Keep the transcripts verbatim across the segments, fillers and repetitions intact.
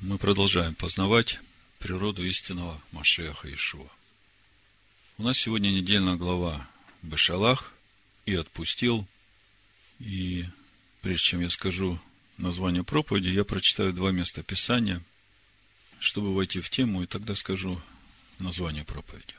Мы продолжаем познавать природу истинного Машиаха Иешуа. У нас сегодня недельная глава Бешалах и отпустил. И прежде чем я скажу название проповеди, я прочитаю два места Писания, чтобы войти в тему, и тогда скажу название проповеди.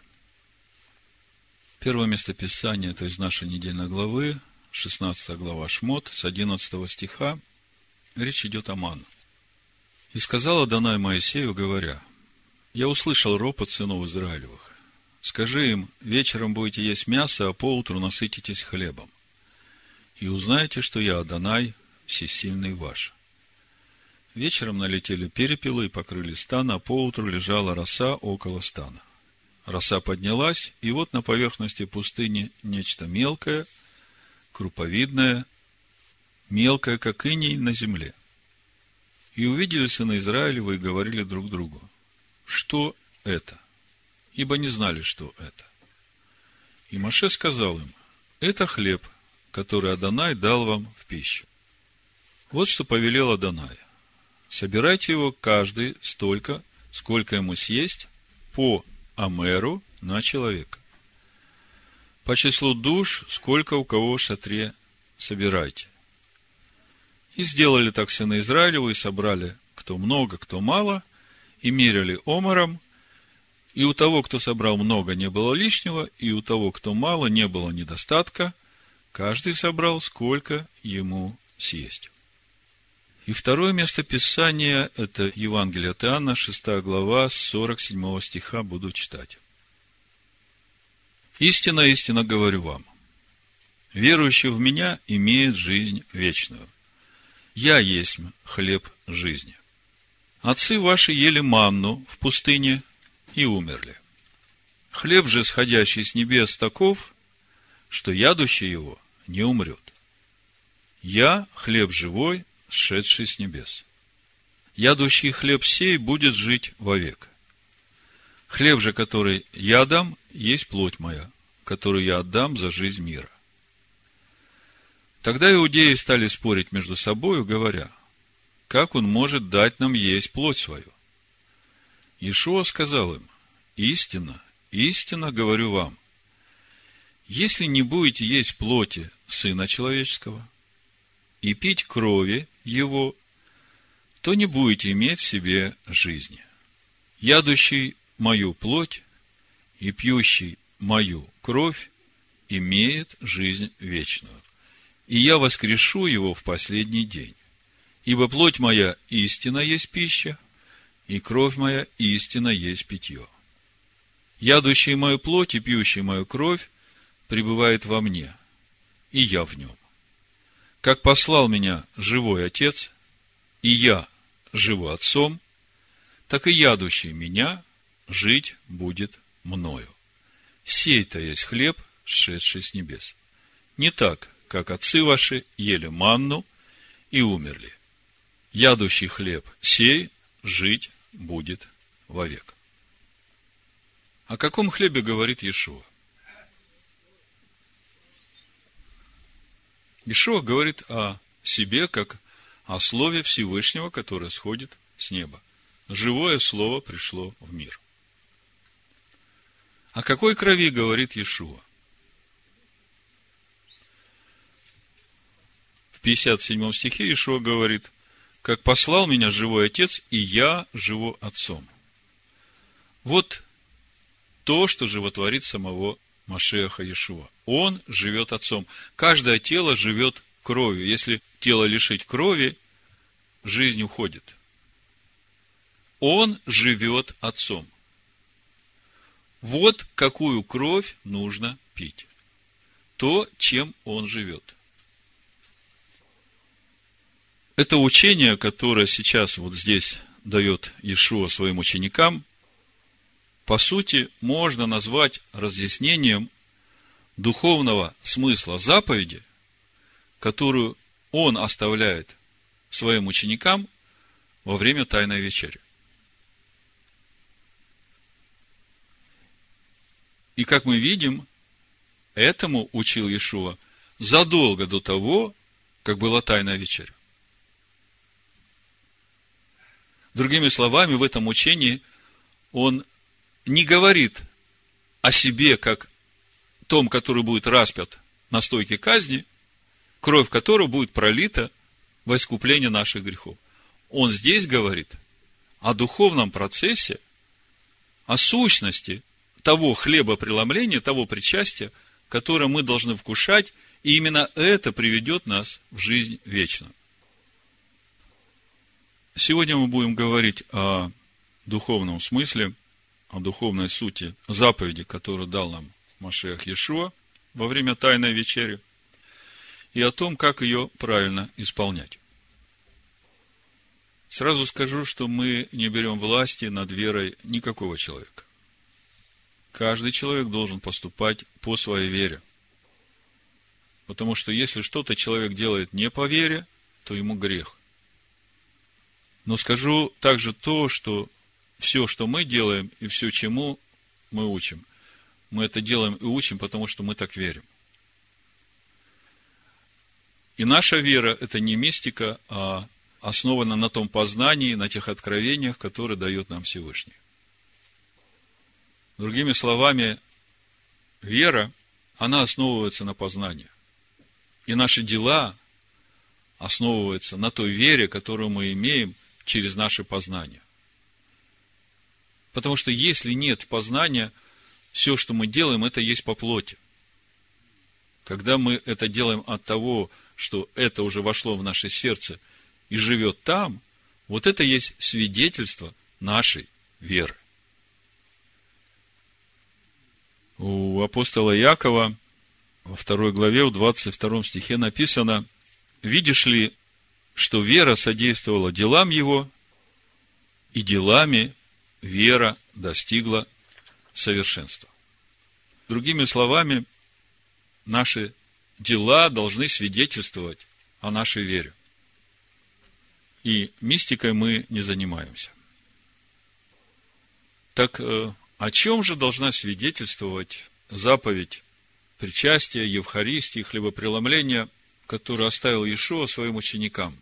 Первое место Писания – это из нашей недельной главы, шестнадцатая глава Шмот, с одиннадцатого стиха. Речь идет о манне. «И сказал Адонай Моисею, говоря: я услышал ропот сынов Израилевых. Скажи им: вечером будете есть мясо, а поутру насытитесь хлебом. И узнаете, что я Адонай, всесильный ваш. Вечером налетели перепелы и покрыли стан, а поутру лежала роса около стана. Роса поднялась, и вот на поверхности пустыни нечто мелкое, круповидное, мелкое, как иней на земле. И увидели сыны Израилевы и говорили друг другу: что это? Ибо не знали, что это. И Моше сказал им: это хлеб, который Адонай дал вам в пищу. Вот что повелел Адонай: собирайте его каждый столько, сколько ему съесть, по омеру на человека. По числу душ, сколько у кого в шатре, собирайте. И сделали так сыны Израилевы, и собрали кто много, кто мало, и меряли омером, и у того, кто собрал много, не было лишнего, и у того, кто мало, не было недостатка, каждый собрал, сколько ему съесть. И второе место Писания – это Евангелие от Иоанна, шестая глава, с сорок седьмого стиха, буду читать. «Истинно, истинно говорю вам, верующий в Меня имеет жизнь вечную. Я есть хлеб жизни. Отцы ваши ели манну в пустыне и умерли. Хлеб же, сходящий с небес, таков, что ядущий его не умрет. Я хлеб живой, сшедший с небес. Ядущий хлеб сей будет жить вовек. Хлеб же, который я дам, есть плоть моя, которую я отдам за жизнь мира». Тогда иудеи стали спорить между собою, говоря: как он может дать нам есть плоть свою? Иешуа сказал им: истинно, истинно говорю вам, если не будете есть плоти Сына Человеческого и пить крови Его, то не будете иметь в себе жизни. Ядущий мою плоть и пьющий мою кровь имеет жизнь вечную, и я воскрешу его в последний день. Ибо плоть моя истинно есть пища, и кровь моя истинно есть питье. Ядущий мою плоть и пьющий мою кровь пребывает во мне, и я в нем. Как послал меня живой Отец, и я живу Отцом, так и ядущий меня жить будет мною. Сей-то есть хлеб, сшедший с небес. Не так, как отцы ваши ели манну и умерли. Ядущий хлеб сей жить будет вовек. О каком хлебе говорит Иешуа? Иешуа говорит о себе, как о Слове Всевышнего, которое сходит с неба. Живое Слово пришло в мир. О какой крови говорит Иешуа? В пятьдесят седьмом стихе Иешуа говорит: как послал меня живой Отец, и я живу Отцом. Вот то, что животворит самого Машиаха Иешуа. Он живет Отцом. Каждое тело живет кровью. Если тело лишить крови, жизнь уходит. Он живет Отцом. Вот какую кровь нужно пить. То, чем он живет. Это учение, которое сейчас вот здесь дает Иешуа своим ученикам, по сути, можно назвать разъяснением духовного смысла заповеди, которую он оставляет своим ученикам во время Тайной вечери. И, как мы видим, этому учил Иешуа задолго до того, как была Тайная вечеря. Другими словами, в этом учении он не говорит о себе как том, который будет распят на стойке казни, кровь которого будет пролита во искупление наших грехов. Он здесь говорит о духовном процессе, о сущности того хлебопреломления, того причастия, которое мы должны вкушать, и именно это приведет нас в жизнь вечную. Сегодня мы будем говорить о духовном смысле, о духовной сути заповеди, которую дал нам Машиах Иешуа во время Тайной вечери, и о том, как ее правильно исполнять. Сразу скажу, что мы не берем власти над верой никакого человека. Каждый человек должен поступать по своей вере. Потому что если что-то человек делает не по вере, то ему грех. Но скажу также то, что все, что мы делаем, и все, чему мы учим, мы это делаем и учим, потому что мы так верим. И наша вера – это не мистика, а основана на том познании, на тех откровениях, которые дает нам Всевышний. Другими словами, вера, она основывается на познании. И наши дела основываются на той вере, которую мы имеем через наше познание. Потому что если нет познания, все, что мы делаем, это есть по плоти. Когда мы это делаем от того, что это уже вошло в наше сердце и живет там, вот это есть свидетельство нашей веры. У апостола Якова во второй главе, в двадцать втором стихе написано: «Видишь ли, что вера содействовала делам его, и делами вера достигла совершенства». Другими словами, наши дела должны свидетельствовать о нашей вере. И мистикой мы не занимаемся. Так о чем же должна свидетельствовать заповедь причастия, Евхаристии, хлебопреломления, которую оставил Иешуа своим ученикам?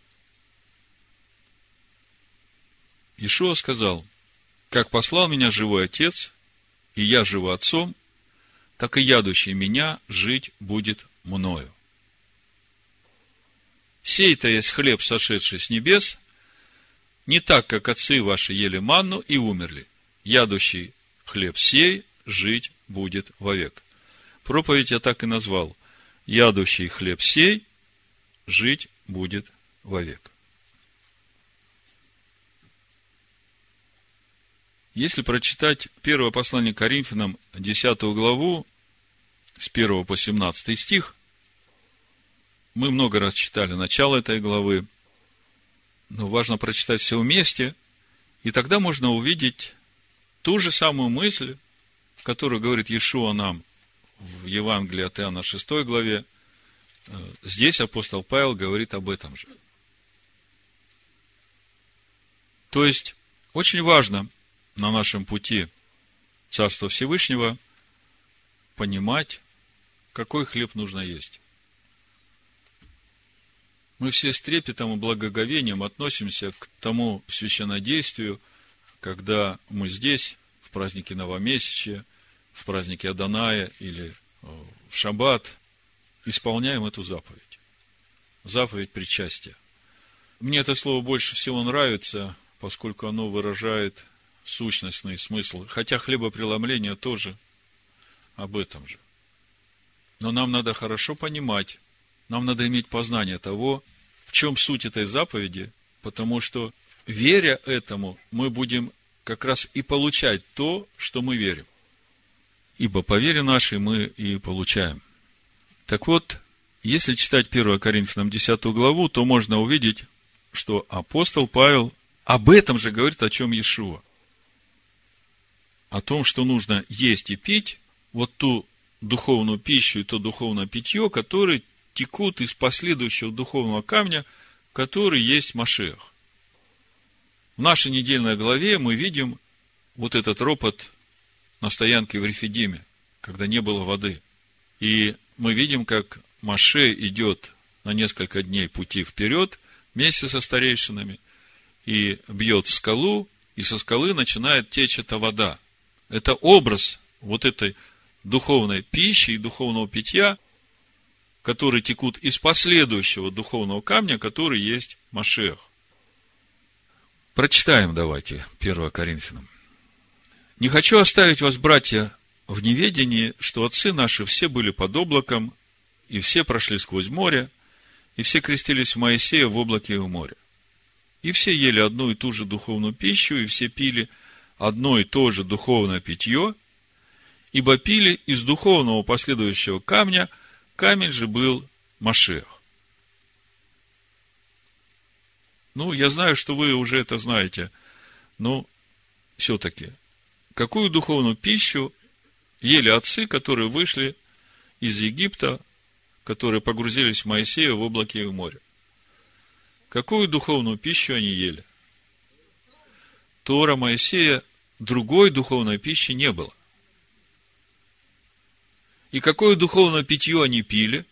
Иешуа сказал: «Как послал меня живой Отец, и я живу Отцом, так и ядущий меня жить будет мною. Сей-то есть хлеб, сошедший с небес, не так, как отцы ваши ели манну и умерли. Ядущий хлеб сей жить будет вовек». Проповедь я так и назвал: «Ядущий хлеб сей жить будет вовек». Если прочитать первое послание к Коринфянам, десятую главу, с первого по семнадцатый стих, мы много раз читали начало этой главы, но важно прочитать все вместе, и тогда можно увидеть ту же самую мысль, которую говорит Иешуа нам в Евангелии от Иоанна шестой главе. Здесь апостол Павел говорит об этом же. То есть, очень важно на нашем пути Царства Всевышнего понимать, какой хлеб нужно есть. Мы все с трепетом и благоговением относимся к тому священнодействию, когда мы здесь, в празднике Новомесячия, в празднике Адоная или в Шаббат, исполняем эту заповедь. Заповедь причастия. Мне это слово больше всего нравится, поскольку оно выражает сущностный смысл. Хотя хлебопреломление тоже об этом же. Но нам надо хорошо понимать, нам надо иметь познание того, в чем суть этой заповеди, потому что, веря этому, мы будем как раз и получать то, что мы верим. Ибо по вере нашей мы и получаем. Так вот, если читать первое Коринфянам десятую главу, то можно увидеть, что апостол Павел об этом же говорит, о чем Иешуа. О том, что нужно есть и пить вот ту духовную пищу и то духовное питье, которые текут из последующего духовного камня, который есть Машиах. В нашей недельной главе мы видим вот этот ропот на стоянке в Рефидиме, когда не было воды. И мы видим, как Моше идет на несколько дней пути вперед вместе со старейшинами, и бьет в скалу, и со скалы начинает течь эта вода. Это образ вот этой духовной пищи и духовного питья, которые текут из последующего духовного камня, который есть Машиах. Прочитаем давайте первое Коринфянам. «Не хочу оставить вас, братья, в неведении, что отцы наши все были под облаком, и все прошли сквозь море, и все крестились в Моисея в облаке и в море. И все ели одну и ту же духовную пищу, и все пили одно и то же духовное питье, ибо пили из духовного последующего камня, камень же был Машиах». Ну, я знаю, что вы уже это знаете, но все-таки, какую духовную пищу ели отцы, которые вышли из Египта, которые погрузились в Моисея в облаке и в море? Какую духовную пищу они ели? Тора Моисея, другой духовной пищи не было. И какое духовное питье они пили?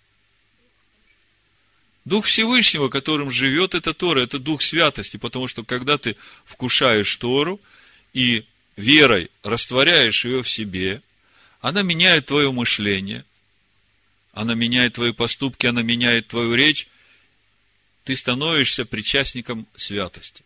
Дух Всевышнего, которым живет эта Тора, это Дух святости, потому что когда ты вкушаешь Тору и верой растворяешь ее в себе, она меняет твое мышление, она меняет твои поступки, она меняет твою речь, ты становишься причастником святости.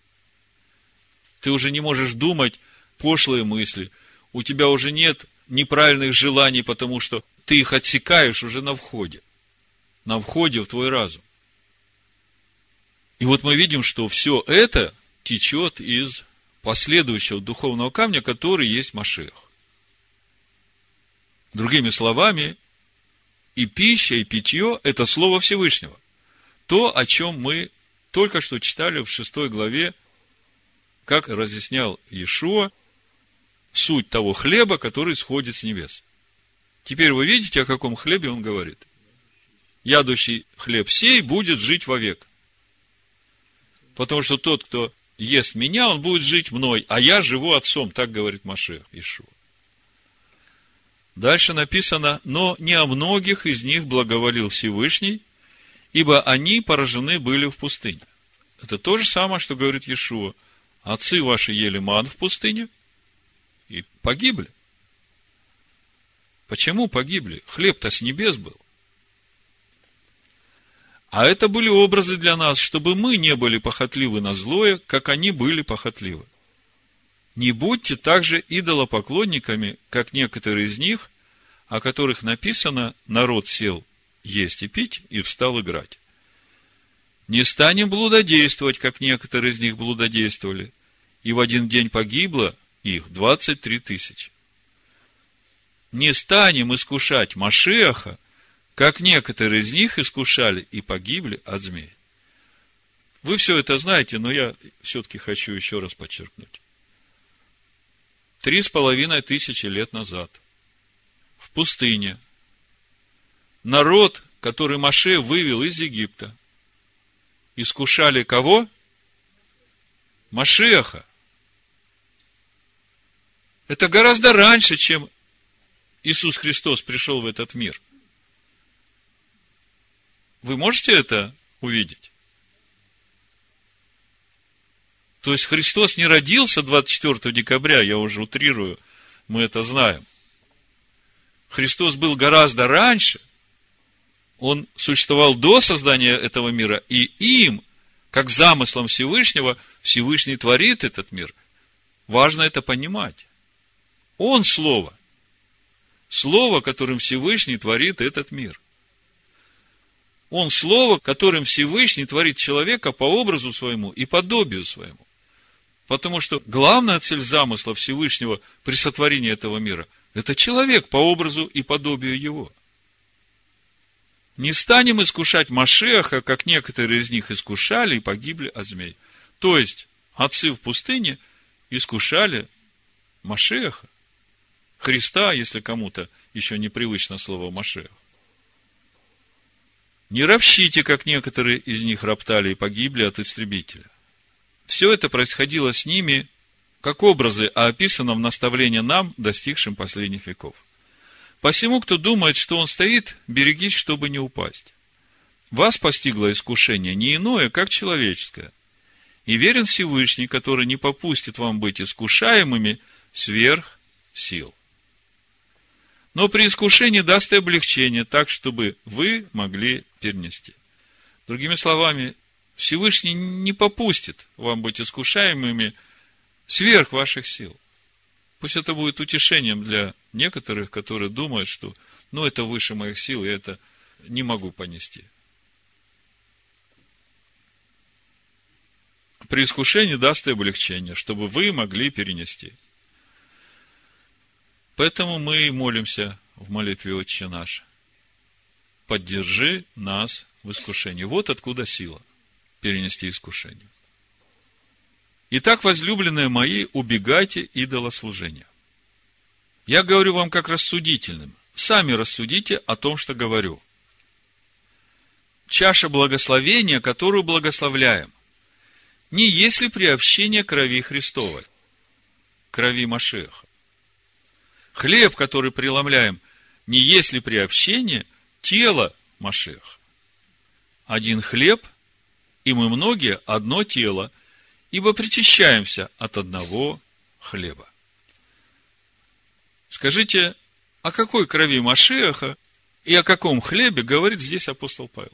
Ты уже не можешь думать пошлые мысли, у тебя уже нет неправильных желаний, потому что ты их отсекаешь уже на входе, на входе в твой разум. И вот мы видим, что все это течет из последующего духовного камня, который есть Машиах. Другими словами, и пища, и питье – это Слово Всевышнего. То, о чем мы только что читали в шестой главе, как разъяснял Иешуа, суть того хлеба, который сходит с небес. Теперь вы видите, о каком хлебе он говорит. Ядущий хлеб сей будет жить вовек. Потому что тот, кто ест меня, он будет жить мной, а я живу отцом, так говорит Машиах Иешуа. Дальше написано: но не о многих из них благоволил Всевышний, ибо они поражены были в пустыне. Это то же самое, что говорит Иешуа. Отцы ваши ели ман в пустыне и погибли. Почему погибли? Хлеб-то с небес был. А это были образы для нас, чтобы мы не были похотливы на злое, как они были похотливы. Не будьте также идолопоклонниками, как некоторые из них, о которых написано: народ сел есть и пить, и встал играть. Не станем блудодействовать, как некоторые из них блудодействовали, и в один день погибло их двадцать три тысячи. Не станем искушать Машиаха, как некоторые из них искушали и погибли от змей. Вы все это знаете, но я все-таки хочу еще раз подчеркнуть. Три с половиной тысячи лет назад в пустыне народ, который Моше вывел из Египта, искушали кого? Машиаха. Это гораздо раньше, чем Иисус Христос пришел в этот мир. Вы можете это увидеть? То есть Христос не родился двадцать четвёртого декабря, я уже утрирую, мы это знаем. Христос был гораздо раньше, Он существовал до создания этого мира, и им, как замыслом Всевышнего, Всевышний творит этот мир. Важно это понимать. Он Слово. Слово, которым Всевышний творит этот мир. Он Слово, которым Всевышний творит человека по образу своему и подобию своему. Потому что главная цель замысла Всевышнего при сотворении этого мира – это человек по образу и подобию его. Не станем искушать Машиаха, как некоторые из них искушали и погибли от змей. То есть, отцы в пустыне искушали Машиаха, Христа, если кому-то еще непривычно слово Машиах. Не ропщите, как некоторые из них роптали и погибли от истребителя. Все это происходило с ними, как образы, а описано в наставлении нам, достигшим последних веков. Посему, кто думает, что он стоит, берегись, чтобы не упасть. Вас постигло искушение не иное, как человеческое. И верен Всевышний, который не попустит вам быть искушаемыми сверх сил. Но при искушении даст и облегчение, так, чтобы вы могли перенести. Другими словами, Всевышний не попустит вам быть искушаемыми сверх ваших сил. Пусть это будет утешением для некоторых, которые думают, что ну, это выше моих сил, я это не могу понести. При искушении даст и облегчение, чтобы вы могли перенести. Поэтому мы и молимся в молитве «Отче наш». Поддержи нас в искушении. Вот откуда сила перенести искушение. Итак, возлюбленные мои, убегайте идолослужения. Я говорю вам как рассудительным. Сами рассудите о том, что говорю. Чаша благословения, которую благословляем, не есть ли приобщение крови Христовой, крови Машиаха? Хлеб, который преломляем, не есть ли приобщение тела Машиаха? Один хлеб, и мы многие одно тело, ибо причащаемся от одного хлеба. Скажите, о какой крови Машиаха и о каком хлебе говорит здесь апостол Павел?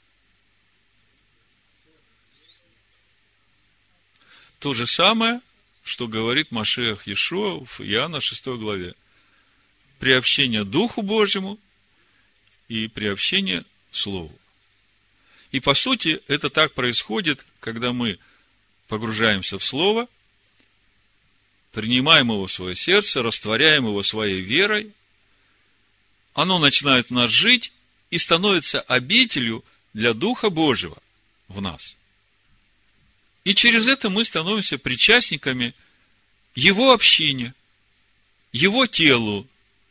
То же самое, что говорит Машиах Иешуа в Иоанна шестой главе. Приобщение Духу Божьему и приобщение Слову. И по сути, это так происходит, когда мы погружаемся в Слово, принимаем его в свое сердце, растворяем его своей верой, оно начинает в нас жить и становится обителью для Духа Божьего в нас. И через это мы становимся причастниками Его общине, Его телу.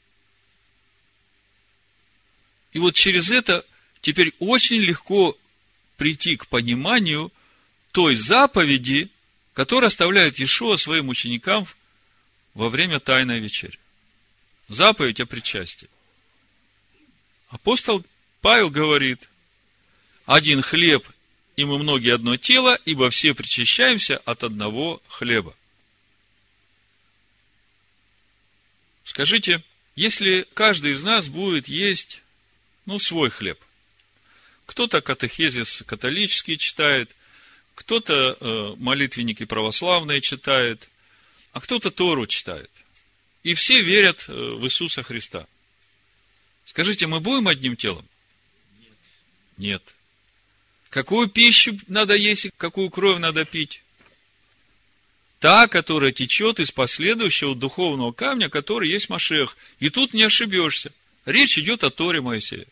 И вот через это теперь очень легко прийти к пониманию той заповеди, которую оставляет Иешуа своим ученикам во время Тайной вечери. Заповедь о причастии. Апостол Павел говорит: один хлеб, и мы многие одно тело, ибо все причащаемся от одного хлеба. Скажите, если каждый из нас будет есть, ну, свой хлеб. Кто-то катехизис католический читает, кто-то э, молитвенники православные читает, а кто-то Тору читает. И все верят э, в Иисуса Христа. Скажите, мы будем одним телом? Нет. Нет. Какую пищу надо есть и какую кровь надо пить? Та, которая течет из последующего духовного камня, который есть Машиах. И тут не ошибешься. Речь идет о Торе Моисея.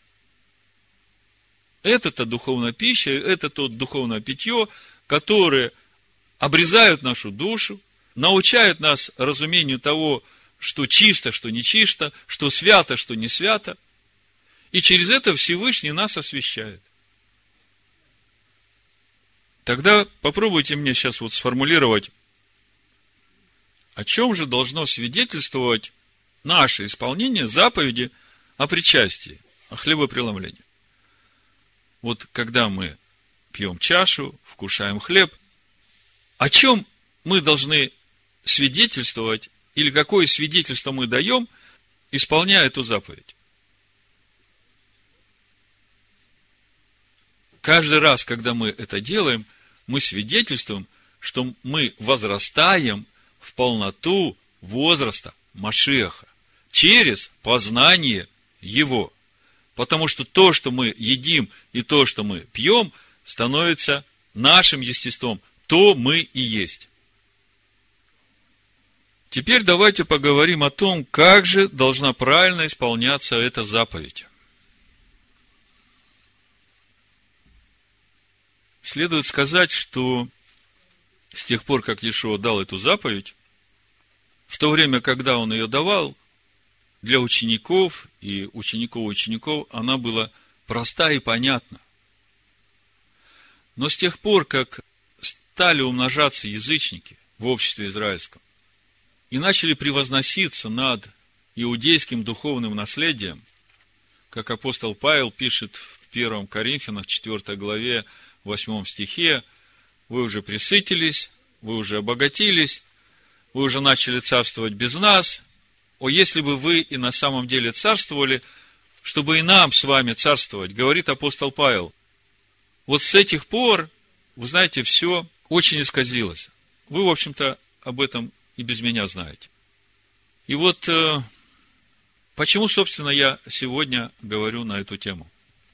Это-то духовная пища, это то духовное питье, которое обрезают нашу душу, научают нас разумению того, что чисто, что не чисто, что свято, что не свято. И через это Всевышний нас освящает. Тогда попробуйте мне сейчас вот сформулировать, о чем же должно свидетельствовать наше исполнение заповеди о причастии, о хлебопреломлении. Вот когда мы пьем чашу, вкушаем хлеб, о чем мы должны свидетельствовать, или какое свидетельство мы даем, исполняя эту заповедь? Каждый раз, когда мы это делаем, мы свидетельствуем, что мы возрастаем в полноту возраста Машиаха через познание Его. Потому что то, что мы едим, и то, что мы пьем, становится нашим естеством. То мы и есть. Теперь давайте поговорим о том, как же должна правильно исполняться эта заповедь. Следует сказать, что с тех пор, как Иешуа дал эту заповедь, в то время, когда он ее давал, для учеников и учеников учеников она была проста и понятна. Но с тех пор, как стали умножаться язычники в обществе израильском и начали превозноситься над иудейским духовным наследием, как апостол Павел пишет в первом Коринфянам, четвёртой главе, восьмом стихе, вы уже пресытились, вы уже обогатились, вы уже начали царствовать без нас. О, если бы вы и на самом деле царствовали, чтобы и нам с вами царствовать, говорит апостол Павел. Вот с этих пор, вы знаете, все очень исказилось. Вы, в общем-то, об этом и без меня знаете. И вот э, почему, собственно, я сегодня говорю на эту тему.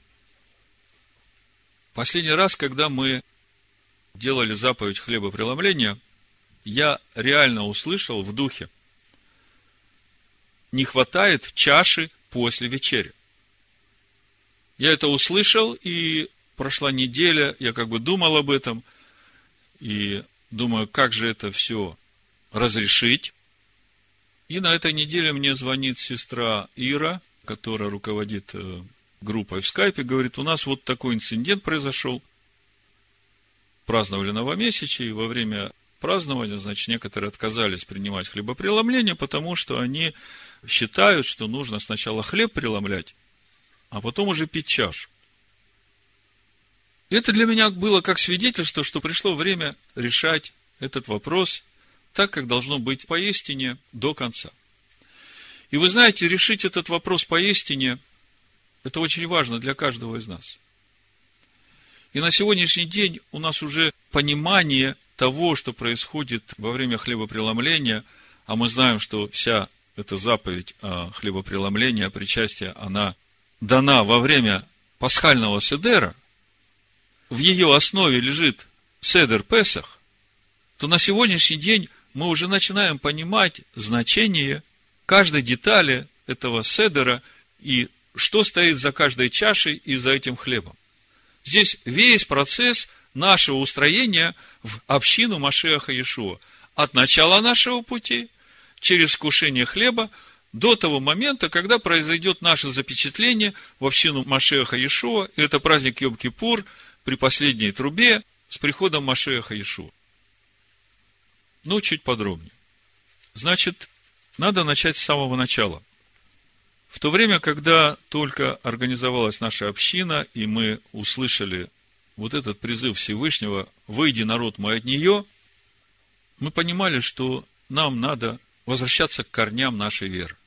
Последний раз, когда мы делали заповедь хлебопреломления, я реально услышал в духе: не хватает чаши после вечери. Я это услышал, и прошла неделя, я как бы думал об этом, и думаю, как же это все разрешить. И на этой неделе мне звонит сестра Ира, которая руководит группой в скайпе, говорит: у нас вот такой инцидент произошел. Праздновали новомесячие, и во время празднования, значит, некоторые отказались принимать хлебопреломление, потому что они считают, что нужно сначала хлеб преломлять, а потом уже пить чашу. Это для меня было как свидетельство, что пришло время решать этот вопрос так, как должно быть поистине до конца. И вы знаете, решить этот вопрос поистине – это очень важно для каждого из нас. И на сегодняшний день у нас уже понимание того, что происходит во время хлебопреломления, а мы знаем, что вся эта заповедь о хлебопреломлении, о причастии, она дана во время пасхального седера, в ее основе лежит седер Песах, то на сегодняшний день мы уже начинаем понимать значение каждой детали этого седера и что стоит за каждой чашей и за этим хлебом. Здесь весь процесс нашего устроения в общину Машиаха Иешуа. От начала нашего пути, через вкушение хлеба, до того момента, когда произойдет наше запечатление в общину Машиаха Иешуа. И это праздник Йом-Кипур при последней трубе с приходом Машиаха Иешуа. Ну, чуть подробнее. Значит, надо начать с самого начала. В то время, когда только организовалась наша община, и мы услышали вот этот призыв Всевышнего «Выйди, народ мой, от нее», мы понимали, что нам надо возвращаться к корням нашей веры.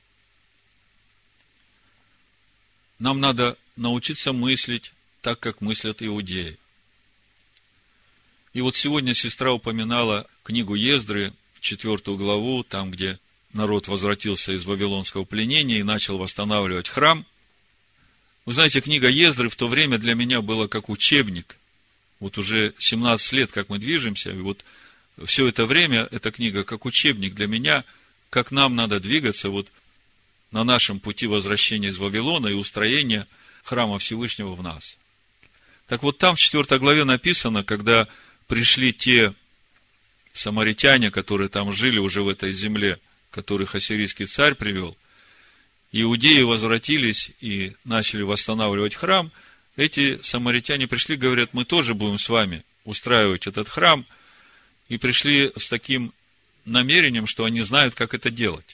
Нам надо научиться мыслить так, как мыслят иудеи. И вот сегодня сестра упоминала книгу Ездры, четвертую главу, там, где народ возвратился из вавилонского пленения и начал восстанавливать храм. Вы знаете, книга Ездры в то время для меня была как учебник. Вот уже семнадцать лет, как мы движемся, и вот все это время эта книга как учебник для меня, как нам надо двигаться вот на нашем пути возвращения из Вавилона и устроения храма Всевышнего в нас. Так вот, там в четвёртой главе написано, когда пришли те самаритяне, которые там жили уже в этой земле, которых ассирийский царь привел, иудеи возвратились и начали восстанавливать храм. Эти самаритяне пришли, говорят: мы тоже будем с вами устраивать этот храм, и пришли с таким намерением, что они знают, как это делать.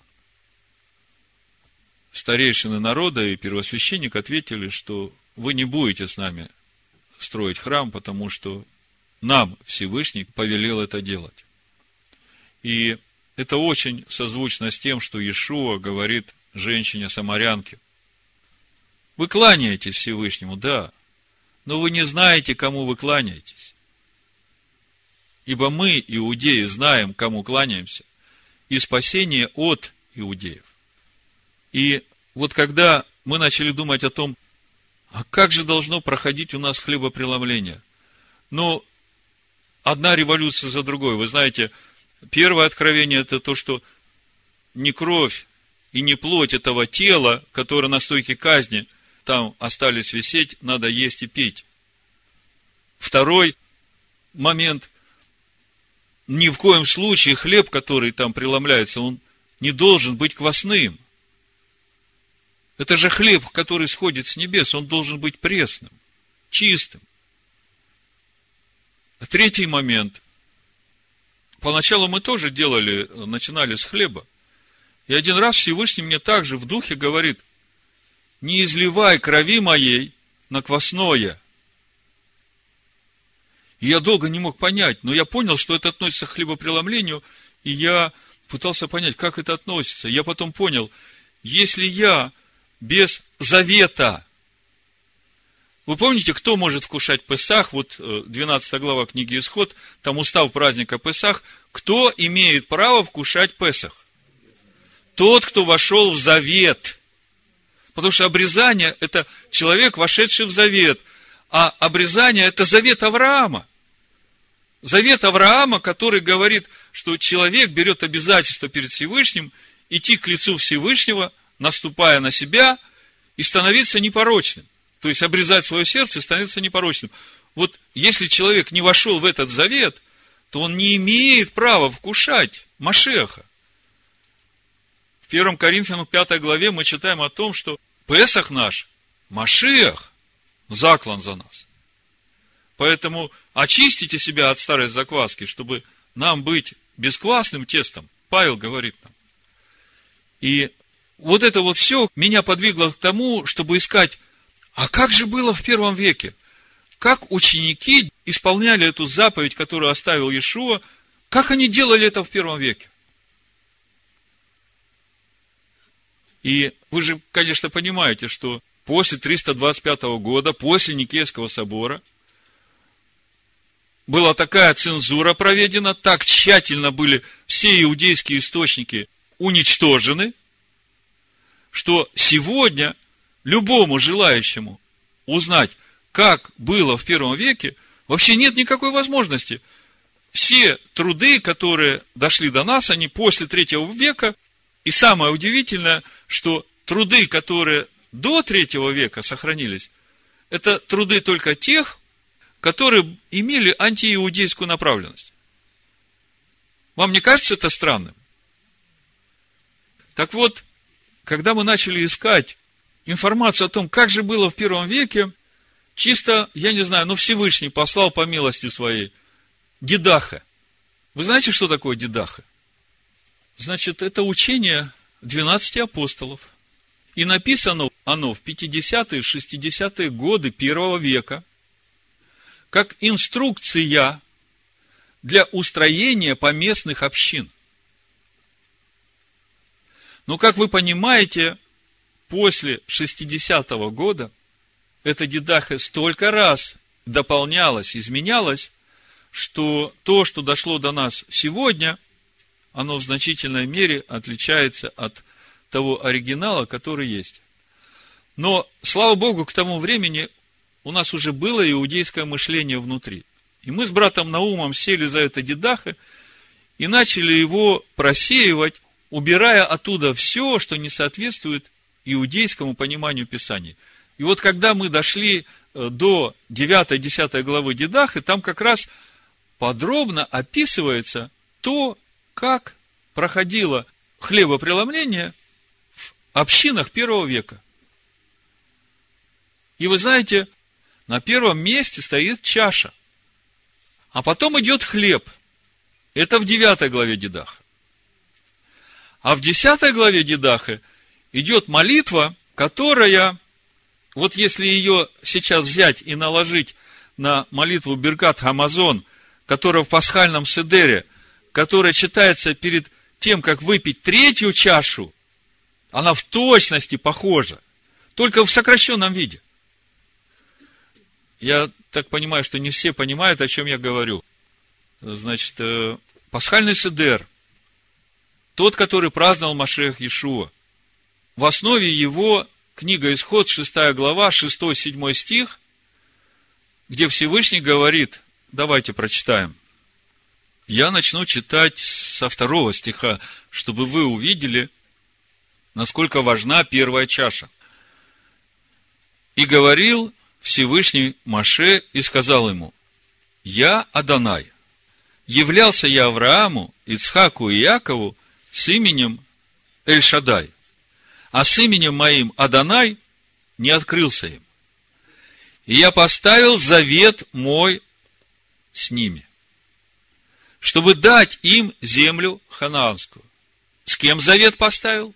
Старейшины народа и первосвященник ответили, что вы не будете с нами строить храм, потому что нам Всевышний повелел это делать. И это очень созвучно с тем, что Иешуа говорит женщине-самарянке: вы кланяетесь Всевышнему, да, но вы не знаете, кому вы кланяетесь. Ибо мы, иудеи, знаем, кому кланяемся, и спасение от иудеев. И вот когда мы начали думать о том, а как же должно проходить у нас хлебопреломление? Ну, одна революция за другой. Вы знаете, первое откровение – это то, что не кровь и не плоть этого тела, которое на стойке казни там остались висеть, надо есть и пить. Второй момент – ни в коем случае хлеб, который там преломляется, он не должен быть квасным. Это же хлеб, который сходит с небес, он должен быть пресным, чистым. А третий момент. Поначалу мы тоже делали, начинали с хлеба. И один раз Всевышний мне также в духе говорит: не изливай крови моей на квасное. И я долго не мог понять, но я понял, что это относится к хлебопреломлению, и я пытался понять, как это относится. Я потом понял, если я без завета, вы помните, кто может вкушать Песах, вот двенадцатая глава книги Исход, там устав праздника Песах, кто имеет право вкушать Песах? Тот, кто вошел в завет. Потому что обрезание – это человек, вошедший в завет, а обрезание – это завет Авраама. Завет Авраама, который говорит, что человек берет обязательство перед Всевышним идти к лицу Всевышнего, наступая на себя, и становиться непорочным. То есть, обрезать свое сердце и становиться непорочным. Вот если человек не вошел в этот завет, то он не имеет права вкушать Машеха. В первом Коринфянам пятой главе мы читаем о том, что Песах наш, Машех, заклан за нас. Поэтому очистите себя от старой закваски, чтобы нам быть бесквасным тестом. Павел говорит нам. И вот это вот все меня подвигло к тому, чтобы искать, а как же было в первом веке? Как ученики исполняли эту заповедь, которую оставил Иешуа? Как они делали это в первом веке? И вы же, конечно, понимаете, что после триста двадцать пятого года, после Никейского собора, была такая цензура проведена, так тщательно были все иудейские источники уничтожены, что сегодня любому желающему узнать, как было в первом веке, вообще нет никакой возможности. Все труды, которые дошли до нас, они после третьего века. И самое удивительное, что труды, которые до третьего века сохранились, это труды только тех, которые имели антииудейскую направленность. Вам не кажется это странным? Так вот, когда мы начали искать информацию о том, как же было в первом веке, чисто, я не знаю, но Всевышний послал по милости своей Дидаха. Вы знаете, что такое Дидаха? Значит, это учение двенадцати апостолов. И написано оно в пятидесятые, шестидесятые годы первого века, как инструкция для устроения поместных общин. Но, как вы понимаете, после шестидесятого года эта Дидаха столько раз дополнялась, изменялась, что то, что дошло до нас сегодня, оно в значительной мере отличается от того оригинала, который есть. Но, слава Богу, к тому времени у нас уже было иудейское мышление внутри. И мы с братом Наумом сели за это Дидаха и начали его просеивать, убирая оттуда все, что не соответствует иудейскому пониманию Писания. И вот когда мы дошли до девятой-десятой главы Дидахи, там как раз подробно описывается то, как проходило хлебопреломление в общинах первого века. И вы знаете, на первом месте стоит чаша, а потом идет хлеб. Это в девятой главе Дидаха. А в десятой главе Дидаха идет молитва, которая, вот если ее сейчас взять и наложить на молитву Биркат Хамазон, которая в пасхальном седере, которая читается перед тем, как выпить третью чашу, она в точности похожа, только в сокращенном виде. Я так понимаю, что не все понимают, о чем я говорю. Значит, пасхальный седер, тот, который праздновал Машех Иешуа, в основе его книга Исход, шестая глава, шестой-седьмой стих, где Всевышний говорит, давайте прочитаем. Я начну читать со второго стиха, чтобы вы увидели, насколько важна первая чаша. И говорил Всевышний Моше и сказал ему, я Адонай, являлся я Аврааму, Ицхаку и Якову с именем Эль-Шадай, а с именем моим Адонай не открылся им. И я поставил завет мой с ними, чтобы дать им землю ханаанскую. С кем завет поставил?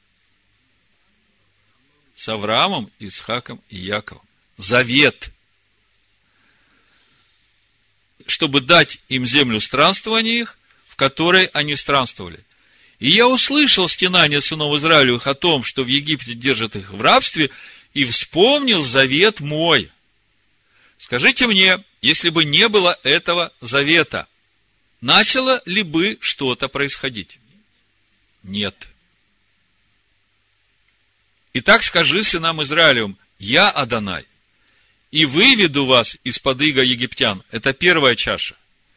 С Авраамом, Ицхаком и Яковом. Завет. чтобы дать им землю странствования их, в которой они странствовали. И я услышал стенание сынов Израилевых о том, что в Египте держат их в рабстве, и вспомнил завет мой. Скажите мне, если бы не было этого завета, начало ли бы что-то происходить? Нет. Итак, скажи сынам Израилевым: я Адонай, и выведу вас из-под ига египтян. Это первая чаша.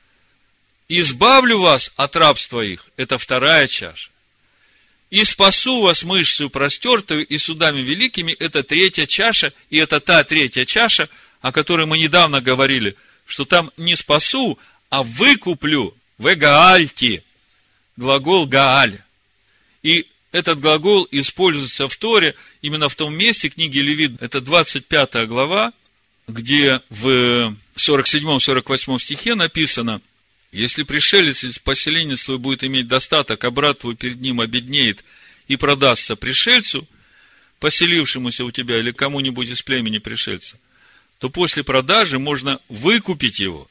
Избавлю вас от рабства их. Это вторая чаша. И спасу вас мышцу простертую и судами великими. Это третья чаша. И это та третья чаша, о которой мы недавно говорили, что там не спасу, а выкуплю. Вегаальти. Глагол гааль. И этот глагол используется в Торе именно в том месте книги Левит. Это двадцать пятая глава, где в сорок седьмом сорок восьмом стихе написано: если пришелец из поселения свой будет иметь достаток, а брат твой перед ним обеднеет и продастся пришельцу, поселившемуся у тебя или кому-нибудь из племени пришельца, то после продажи можно выкупить его.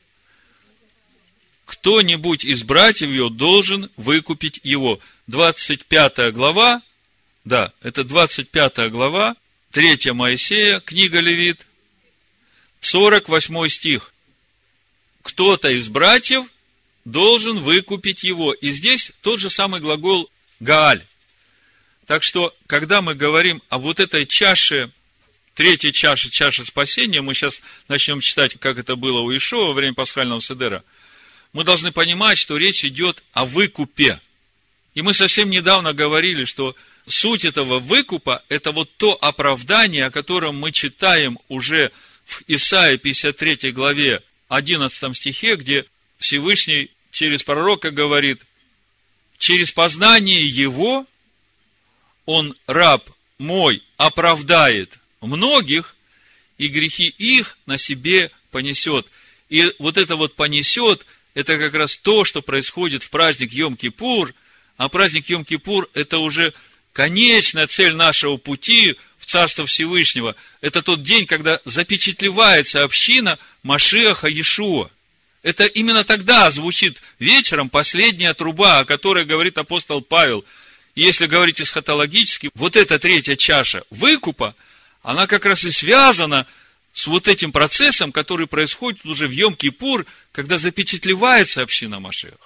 Кто-нибудь из братьев его должен выкупить его. двадцать пятая глава, да, это двадцать пятая глава, третья Моисея, книга Левит, сорок восьмой стих. Кто-то из братьев должен выкупить его. И здесь тот же самый глагол гааль. Так что, когда мы говорим об вот этой чаше, третьей чаше, чаше спасения, мы сейчас начнем читать, как это было у Иешуа во время пасхального седера, мы должны понимать, что речь идет о выкупе. И мы совсем недавно говорили, что суть этого выкупа – это вот то оправдание, о котором мы читаем уже в Исаии пятьдесят третьей главе, одиннадцатом стихе, где Всевышний через пророка говорит: через познание его он, раб мой, оправдает многих, и грехи их на себе понесет. И вот это вот понесет, это как раз то, что происходит в праздник Йом-Кипур, а праздник Йом-Кипур – это уже конечная цель нашего пути в Царство Всевышнего. Это тот день, когда запечатлевается община Машиаха Иешуа. Это именно тогда звучит вечером последняя труба, о которой говорит апостол Павел. И если говорить эсхатологически, вот эта третья чаша выкупа, она как раз и связана с вот этим процессом, который происходит уже в Йом-Кипур, когда запечатлевается община Машиаха.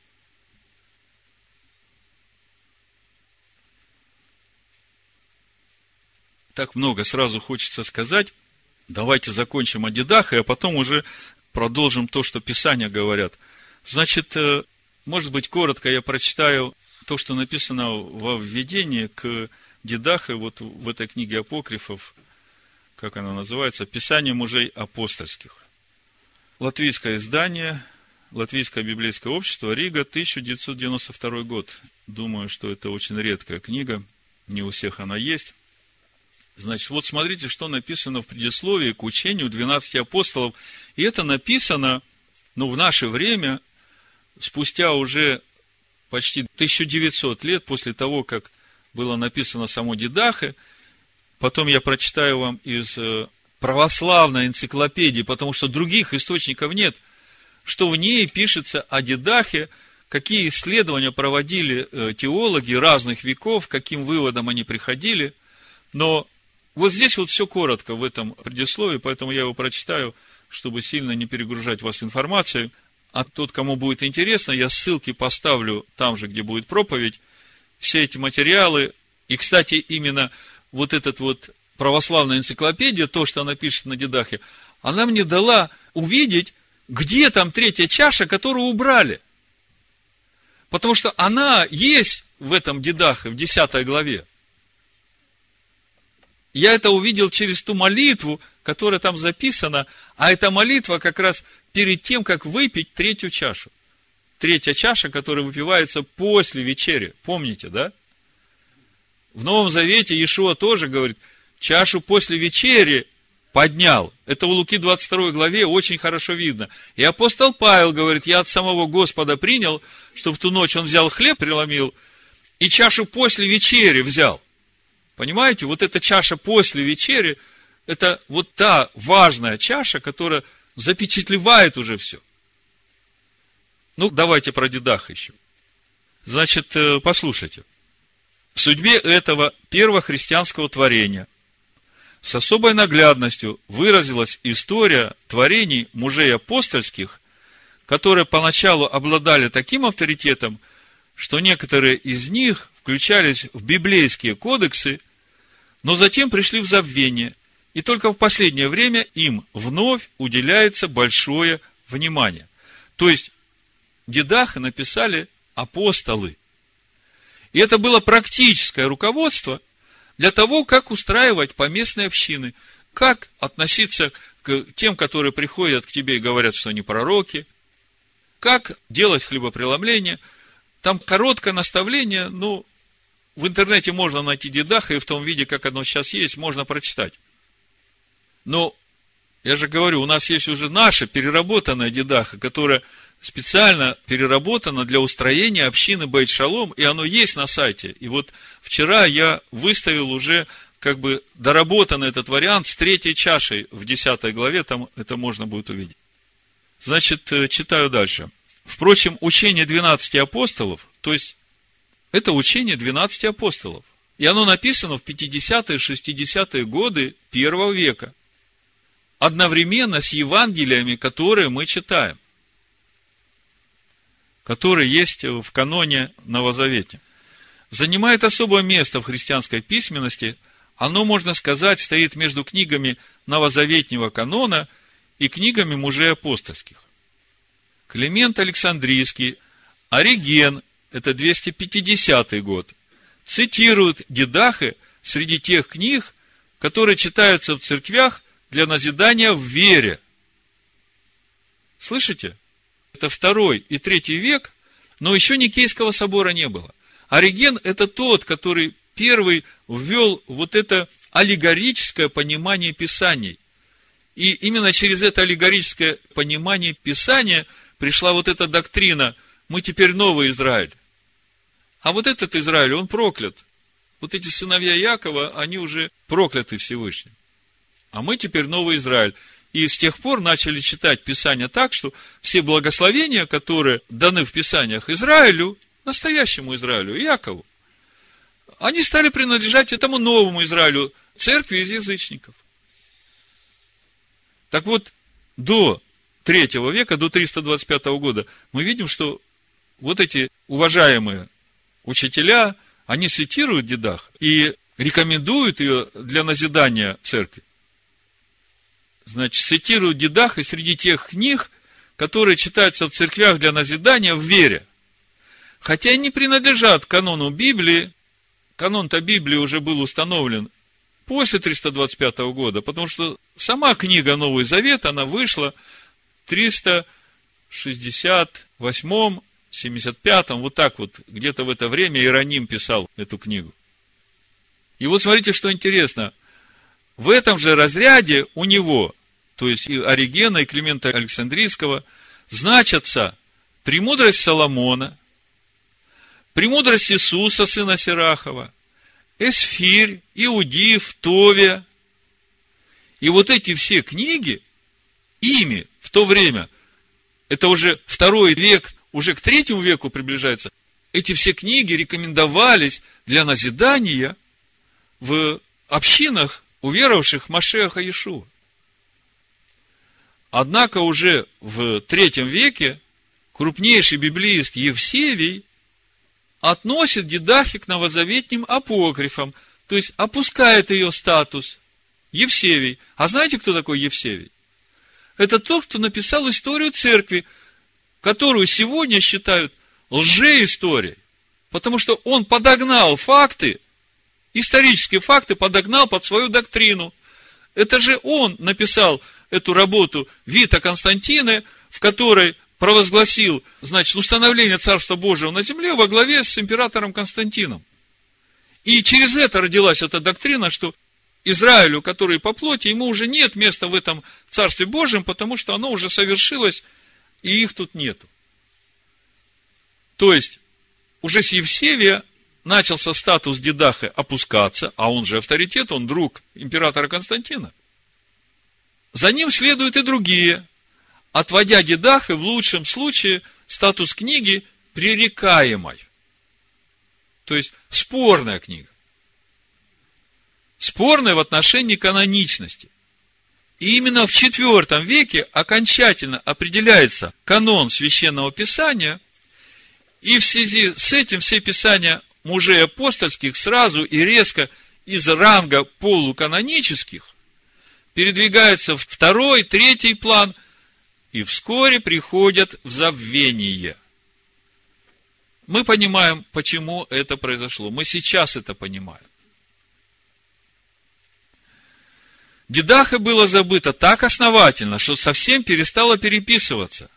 Так много сразу хочется сказать. Давайте закончим о дедах, а потом уже продолжим то, что Писания говорят. Значит, может быть, коротко я прочитаю то, что написано во введении к дедах, и вот в этой книге апокрифов, как она называется, «Писание мужей апостольских». Латвийское издание, Латвийское библейское общество, Рига, тысяча девятьсот девяносто второй год. Думаю, что это очень редкая книга, не у всех она есть. Значит, вот смотрите, что написано в предисловии к учению двенадцати апостолов. И это написано, ну, в наше время, спустя уже почти тысяча девятьсот лет после того, как было написано само Дидахе. Потом я прочитаю вам из православной энциклопедии, потому что других источников нет, что в ней пишется о Дидахе, какие исследования проводили теологи разных веков, к каким выводам они приходили. Но вот здесь вот все коротко в этом предисловии, поэтому я его прочитаю, чтобы сильно не перегружать вас информацией. А тот, кому будет интересно, я ссылки поставлю там же, где будет проповедь. Все эти материалы, и, кстати, именно вот этот вот православная энциклопедия, то, что она пишет на Дидахе, она мне дала увидеть, где там третья чаша, которую убрали. Потому что она есть в этом Дидахе, в десятой главе. Я это увидел через ту молитву, которая там записана, а эта молитва как раз перед тем, как выпить третью чашу. Третья чаша, которая выпивается после вечери. Помните, да? В Новом Завете Иешуа тоже говорит, чашу после вечери поднял. Это в Луки двадцать второй главе очень хорошо видно. И апостол Павел говорит, я от самого Господа принял, что в ту ночь он взял хлеб, преломил, и чашу после вечери взял. Понимаете, вот эта чаша после вечери, это вот та важная чаша, которая запечатлевает уже все. Ну, давайте про Дидаха еще. Значит, послушайте. В судьбе этого первохристианского творения с особой наглядностью выразилась история творений мужей апостольских, которые поначалу обладали таким авторитетом, что некоторые из них включались в библейские кодексы, но затем пришли в забвение, и только в последнее время им вновь уделяется большое внимание. То есть, Дидаха написали апостолы. И это было практическое руководство для того, как устраивать поместные общины, как относиться к тем, которые приходят к тебе и говорят, что они пророки, как делать хлебопреломление. Там короткое наставление, ну, в интернете можно найти Дидаха, и в том виде, как оно сейчас есть, можно прочитать. Но, я же говорю, у нас есть уже наша переработанная Дидаха, которая специально переработана для устроения общины Бейт Шалом, и оно есть на сайте. И вот вчера я выставил уже как бы доработанный этот вариант с третьей чашей в десятой главе, там это можно будет увидеть. Значит, читаю дальше. Впрочем, учение двенадцати апостолов, то есть это учение двенадцати апостолов, и оно написано в пятидесятые и шестидесятые годы первого века, одновременно с Евангелиями, которые мы читаем, которые есть в каноне Новозавете. Занимает особое место в христианской письменности. Оно, можно сказать, стоит между книгами новозаветнего канона и книгами мужей апостольских. Климент Александрийский, Ориген, это двести пятидесятый год, цитируют Дидахе среди тех книг, которые читаются в церквях для назидания в вере. Слышите? Это второй и третий век, но еще Никейского собора не было. Ориген – это тот, который первый ввел вот это аллегорическое понимание Писаний. И именно через это аллегорическое понимание Писания пришла вот эта доктрина: мы теперь новый Израиль. А вот этот Израиль, он проклят. Вот эти сыновья Якова, они уже прокляты Всевышним. А мы теперь новый Израиль. И с тех пор начали читать Писание так, что все благословения, которые даны в Писаниях Израилю, настоящему Израилю, Якову, они стали принадлежать этому новому Израилю, церкви из язычников. Так вот, до третьего века, до триста двадцать пятого года, мы видим, что вот эти уважаемые учителя, они цитируют Дидах и рекомендуют ее для назидания церкви. Значит, цитируют Дидах и среди тех книг, которые читаются в церквях для назидания в вере. Хотя и не принадлежат канону Библии. Канон-то Библии уже был установлен после триста двадцать пятого года, потому что сама книга Новый Завет, она вышла в триста шестьдесят восьмом, семьдесят пятом, вот так вот, где-то в это время Иероним писал эту книгу. И вот смотрите, что интересно. В этом же разряде у него, то есть и Оригена, и Климента Александрийского, значатся премудрость Соломона, премудрость Иисуса, сына Сирахова, Эсфирь, Иудив, Товия. И вот эти все книги, ими в то время, это уже второй век, уже к третьему веку приближается, эти все книги рекомендовались для назидания в общинах, уверовавших в Машиаха Иешуа. Однако уже в третьем веке крупнейший библеист Евсевий относит Дидахи к новозаветним апокрифам, то есть опускает ее статус. Евсевий. А знаете, кто такой Евсевий? Это тот, кто написал историю церкви, которую сегодня считают лжеисторией, потому что он подогнал факты, исторические факты подогнал под свою доктрину. Это же он написал эту работу Вита Константины, в которой провозгласил, значит, установление Царства Божьего на земле во главе с императором Константином. И через это родилась эта доктрина, что Израилю, который по плоти, ему уже нет места в этом Царстве Божьем, потому что оно уже совершилось, и их тут нету. То есть, уже с Евсевия начался статус Дидахи опускаться, а он же авторитет, он друг императора Константина. За ним следуют и другие, отводя Дидахи в лучшем случае статус книги пререкаемой. То есть, спорная книга. Спорная в отношении каноничности. И именно в четвертом веке окончательно определяется канон Священного Писания, и в связи с этим все писания мужей апостольских сразу и резко из ранга полуканонических передвигаются в второй, третий план и вскоре приходят в забвение. Мы понимаем, почему это произошло. Мы сейчас это понимаем. Дидахе было забыто так основательно, что совсем перестало переписываться.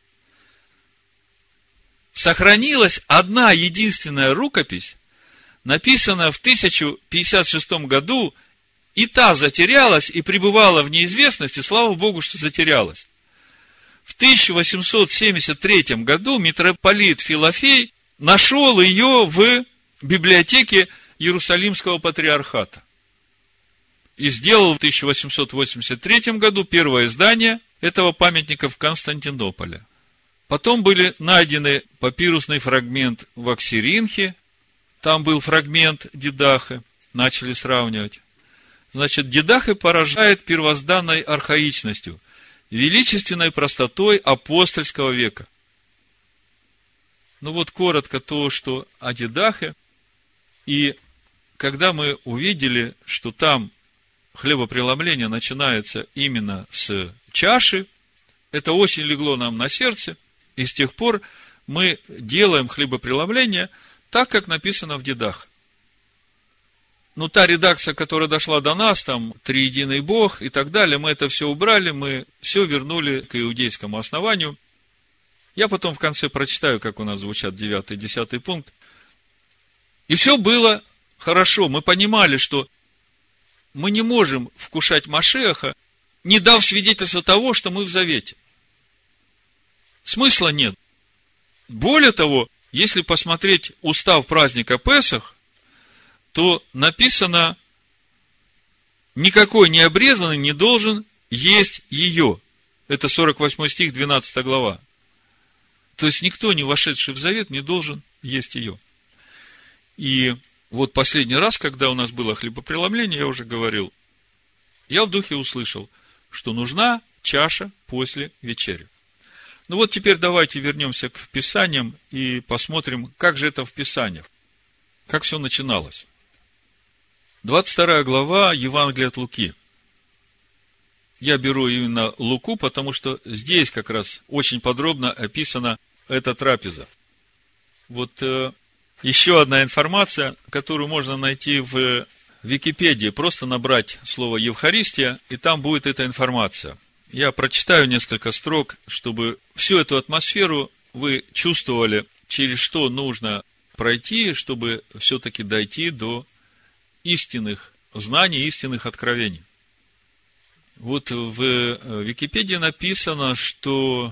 Сохранилась одна единственная рукопись, написанная в тысяча пятьдесят шестом году, и та затерялась и пребывала в неизвестности, слава Богу, что затерялась. В тысяча восемьсот семьдесят третьем году митрополит Филофей нашел ее в библиотеке Иерусалимского патриархата. И сделал в тысяча восемьсот восемьдесят третьем году первое издание этого памятника в Константинополе. Потом были найдены папирусный фрагмент в Аксиринхе, там был фрагмент Дидахе, начали сравнивать. Значит, Дидахе поражает первозданной архаичностью, величественной простотой апостольского века. Ну вот коротко то, что о Дидахе. И когда мы увидели, что там хлебопреломление начинается именно с чаши, это очень легло нам на сердце, и с тех пор мы делаем хлебопреломление так, как написано в Дидахе. Ну, та редакция, которая дошла до нас, там, триединый Бог и так далее, мы это все убрали, мы все вернули к иудейскому основанию. Я потом в конце прочитаю, как у нас звучат девятый и десятый пункт. И все было хорошо. Мы понимали, что мы не можем вкушать Машиаха, не дав свидетельства того, что мы в завете. Смысла нет. Более того, если посмотреть устав праздника Песах, то написано, никакой необрезанный не должен есть ее. Это сорок восьмой стих, двенадцатая глава. То есть, никто, не вошедший в завет, не должен есть ее. И вот последний раз, когда у нас было хлебопреломление, я уже говорил, я в духе услышал, что нужна чаша после вечери. Ну вот теперь давайте вернемся к Писаниям и посмотрим, как же это в Писаниях, как все начиналось. двадцать вторая глава Евангелия от Луки. Я беру именно Луку, потому что здесь как раз очень подробно описана эта трапеза. Вот э, еще одна информация, которую можно найти в Википедии. Просто набрать слово Евхаристия, и там будет эта информация. Я прочитаю несколько строк, чтобы всю эту атмосферу вы чувствовали, через что нужно пройти, чтобы все-таки дойти до истинных знаний, истинных откровений. Вот в Википедии написано, что,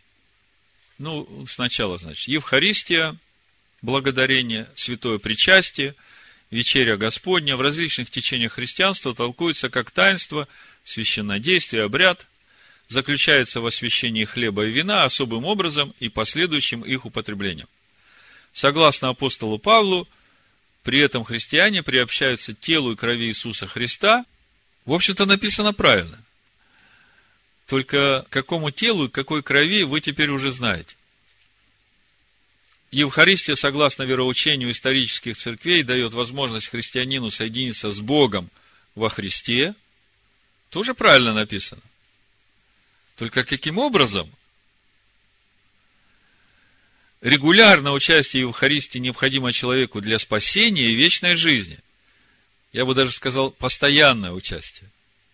ну, сначала, значит, Евхаристия, благодарение, святое причастие, вечеря Господня в различных течениях христианства толкуется как таинство, священнодействие, обряд, заключается в освящении хлеба и вина особым образом и последующим их употреблением. Согласно апостолу Павлу, при этом христиане приобщаются к телу и крови Иисуса Христа. В общем-то, написано правильно. Только какому телу и какой крови вы теперь уже знаете. Евхаристия, согласно вероучению исторических церквей, дает возможность христианину соединиться с Богом во Христе. Тоже правильно написано. Только каким образом? Регулярное участие в Евхаристии необходимо человеку для спасения и вечной жизни. Я бы даже сказал, постоянное участие.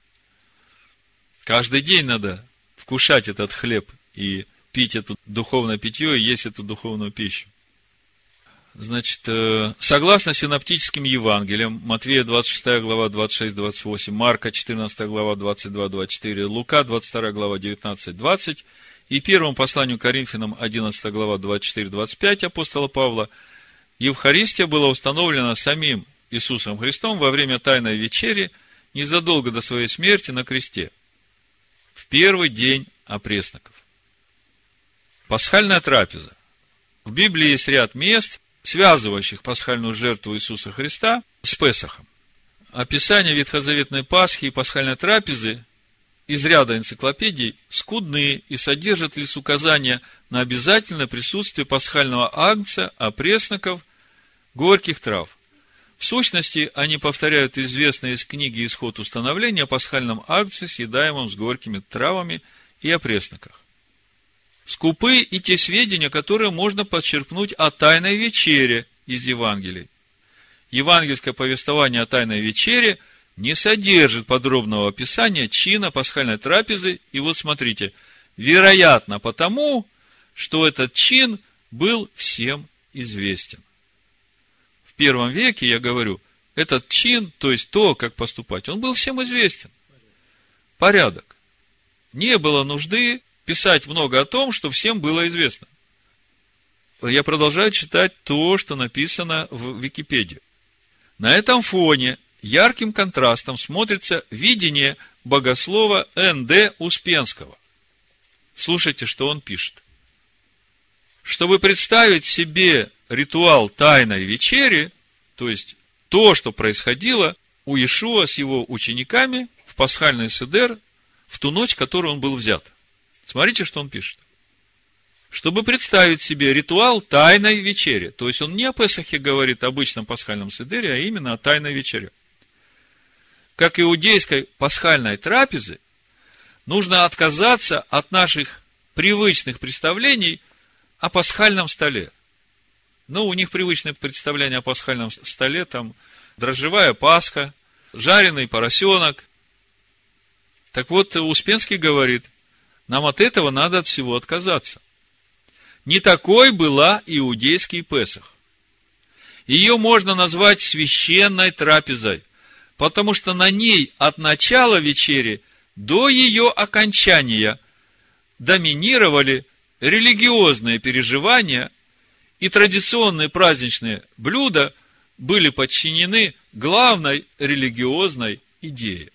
Каждый день надо вкушать этот хлеб и пить это духовное питье и есть эту духовную пищу. Значит, согласно синоптическим Евангелиям, Матвея двадцать шестая глава двадцать шесть двадцать восемь, Марка четырнадцатая глава двадцать два двадцать четыре, Лука двадцать вторая глава девятнадцать двадцать и первому посланию Коринфянам одиннадцатая глава двадцать четыре двадцать пять апостола Павла, Евхаристия была установлена самим Иисусом Христом во время Тайной вечери незадолго до своей смерти на кресте, в первый день опресноков. Пасхальная трапеза. В Библии есть ряд мест, связывающих пасхальную жертву Иисуса Христа с Песахом. Описание ветхозаветной Пасхи и пасхальной трапезы из ряда энциклопедий скудные и содержат лишь указания на обязательное присутствие пасхального агнца, опресноков, горьких трав. В сущности, они повторяют известное из книги «Исход» установление о пасхальном агнце, съедаемом с горькими травами и опресноках. Скупы и те сведения, которые можно подчеркнуть о Тайной вечере из Евангелий. Евангельское повествование о Тайной вечере не содержит подробного описания чина пасхальной трапезы. И вот смотрите, вероятно потому, что этот чин был всем известен. В первом веке, я говорю, этот чин, то есть то, как поступать, он был всем известен. Порядок. Не было нужды писать много о том, что всем было известно. Я продолжаю читать то, что написано в Википедии. На этом фоне ярким контрастом смотрится видение богослова Н Д Успенского. Слушайте, что он пишет. Чтобы представить себе ритуал Тайной вечери, то есть то, что происходило у Иешуа с его учениками в пасхальный седер в ту ночь, в которую он был взят. Смотрите, что он пишет. Чтобы представить себе ритуал Тайной вечери, то есть он не о Песахе говорит, о обычном пасхальном седере, а именно о Тайной вечере. Как иудейской пасхальной трапезы, нужно отказаться от наших привычных представлений о пасхальном столе. Ну, у них привычное представление о пасхальном столе, там, дрожжевая пасха, жареный поросенок. Так вот, Успенский говорит, нам от этого надо от всего отказаться. Не такой была иудейский Песах. Ее можно назвать священной трапезой, потому что на ней от начала вечери до ее окончания доминировали религиозные переживания, и традиционные праздничные блюда были подчинены главной религиозной идее.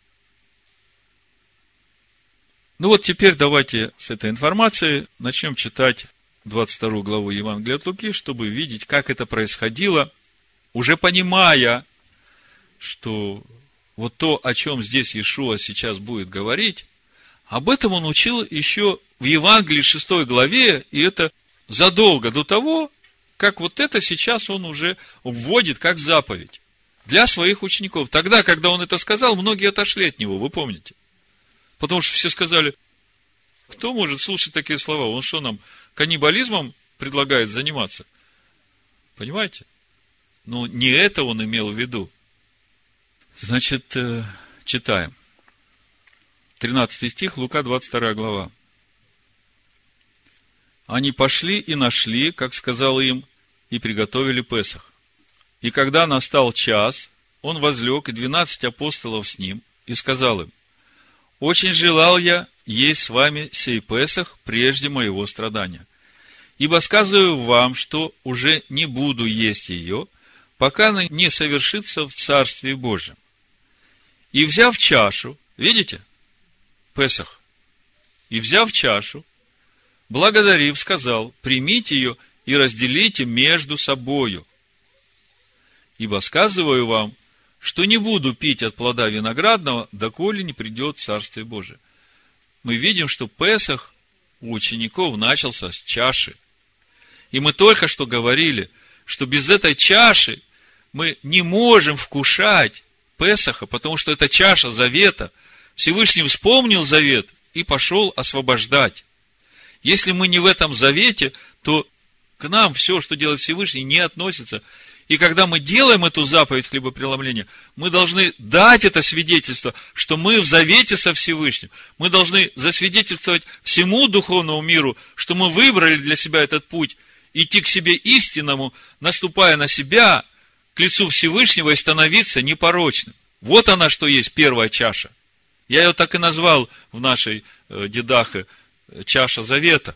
Ну вот теперь давайте с этой информацией начнем читать двадцать вторую главу Евангелия от Луки, чтобы видеть, как это происходило, уже понимая, что вот то, о чем здесь Иешуа сейчас будет говорить, об этом он учил еще в Евангелии шестой главе, и это задолго до того, как вот это сейчас он уже вводит как заповедь для своих учеников. Тогда, когда он это сказал, многие отошли от него, вы помните? Потому что все сказали, кто может слушать такие слова? Он что, нам каннибализмом предлагает заниматься? Понимаете? Но не это он имел в виду. Значит, читаем. тринадцатый стих, Лука, двадцать вторая глава. Они пошли и нашли, как сказал им, и приготовили Песах. И когда настал час, он возлег, и двенадцать апостолов с ним, и сказал им, очень желал я есть с вами сей Песах прежде моего страдания. Ибо сказываю вам, что уже не буду есть ее, пока она не совершится в Царстве Божьем. И взяв чашу, видите, Песах, и взяв чашу, благодарив, сказал, примите ее и разделите между собою. Ибо сказываю вам, что не буду пить от плода виноградного, доколе не придет Царствие Божие. Мы видим, что Песах у учеников начался с чаши. И мы только что говорили, что без этой чаши мы не можем вкушать Песаха, потому что это чаша завета. Всевышний вспомнил завет и пошел освобождать. Если мы не в этом завете, то к нам все, что делает Всевышний, не относится. И когда мы делаем эту заповедь хлебопреломления, мы должны дать это свидетельство, что мы в завете со Всевышним. Мы должны засвидетельствовать всему духовному миру, что мы выбрали для себя этот путь, идти к себе истинному, наступая на себя, к лицу Всевышнего и становиться непорочным. Вот она, что есть первая чаша. Я ее так и назвал в нашей э, дедахе чаша завета.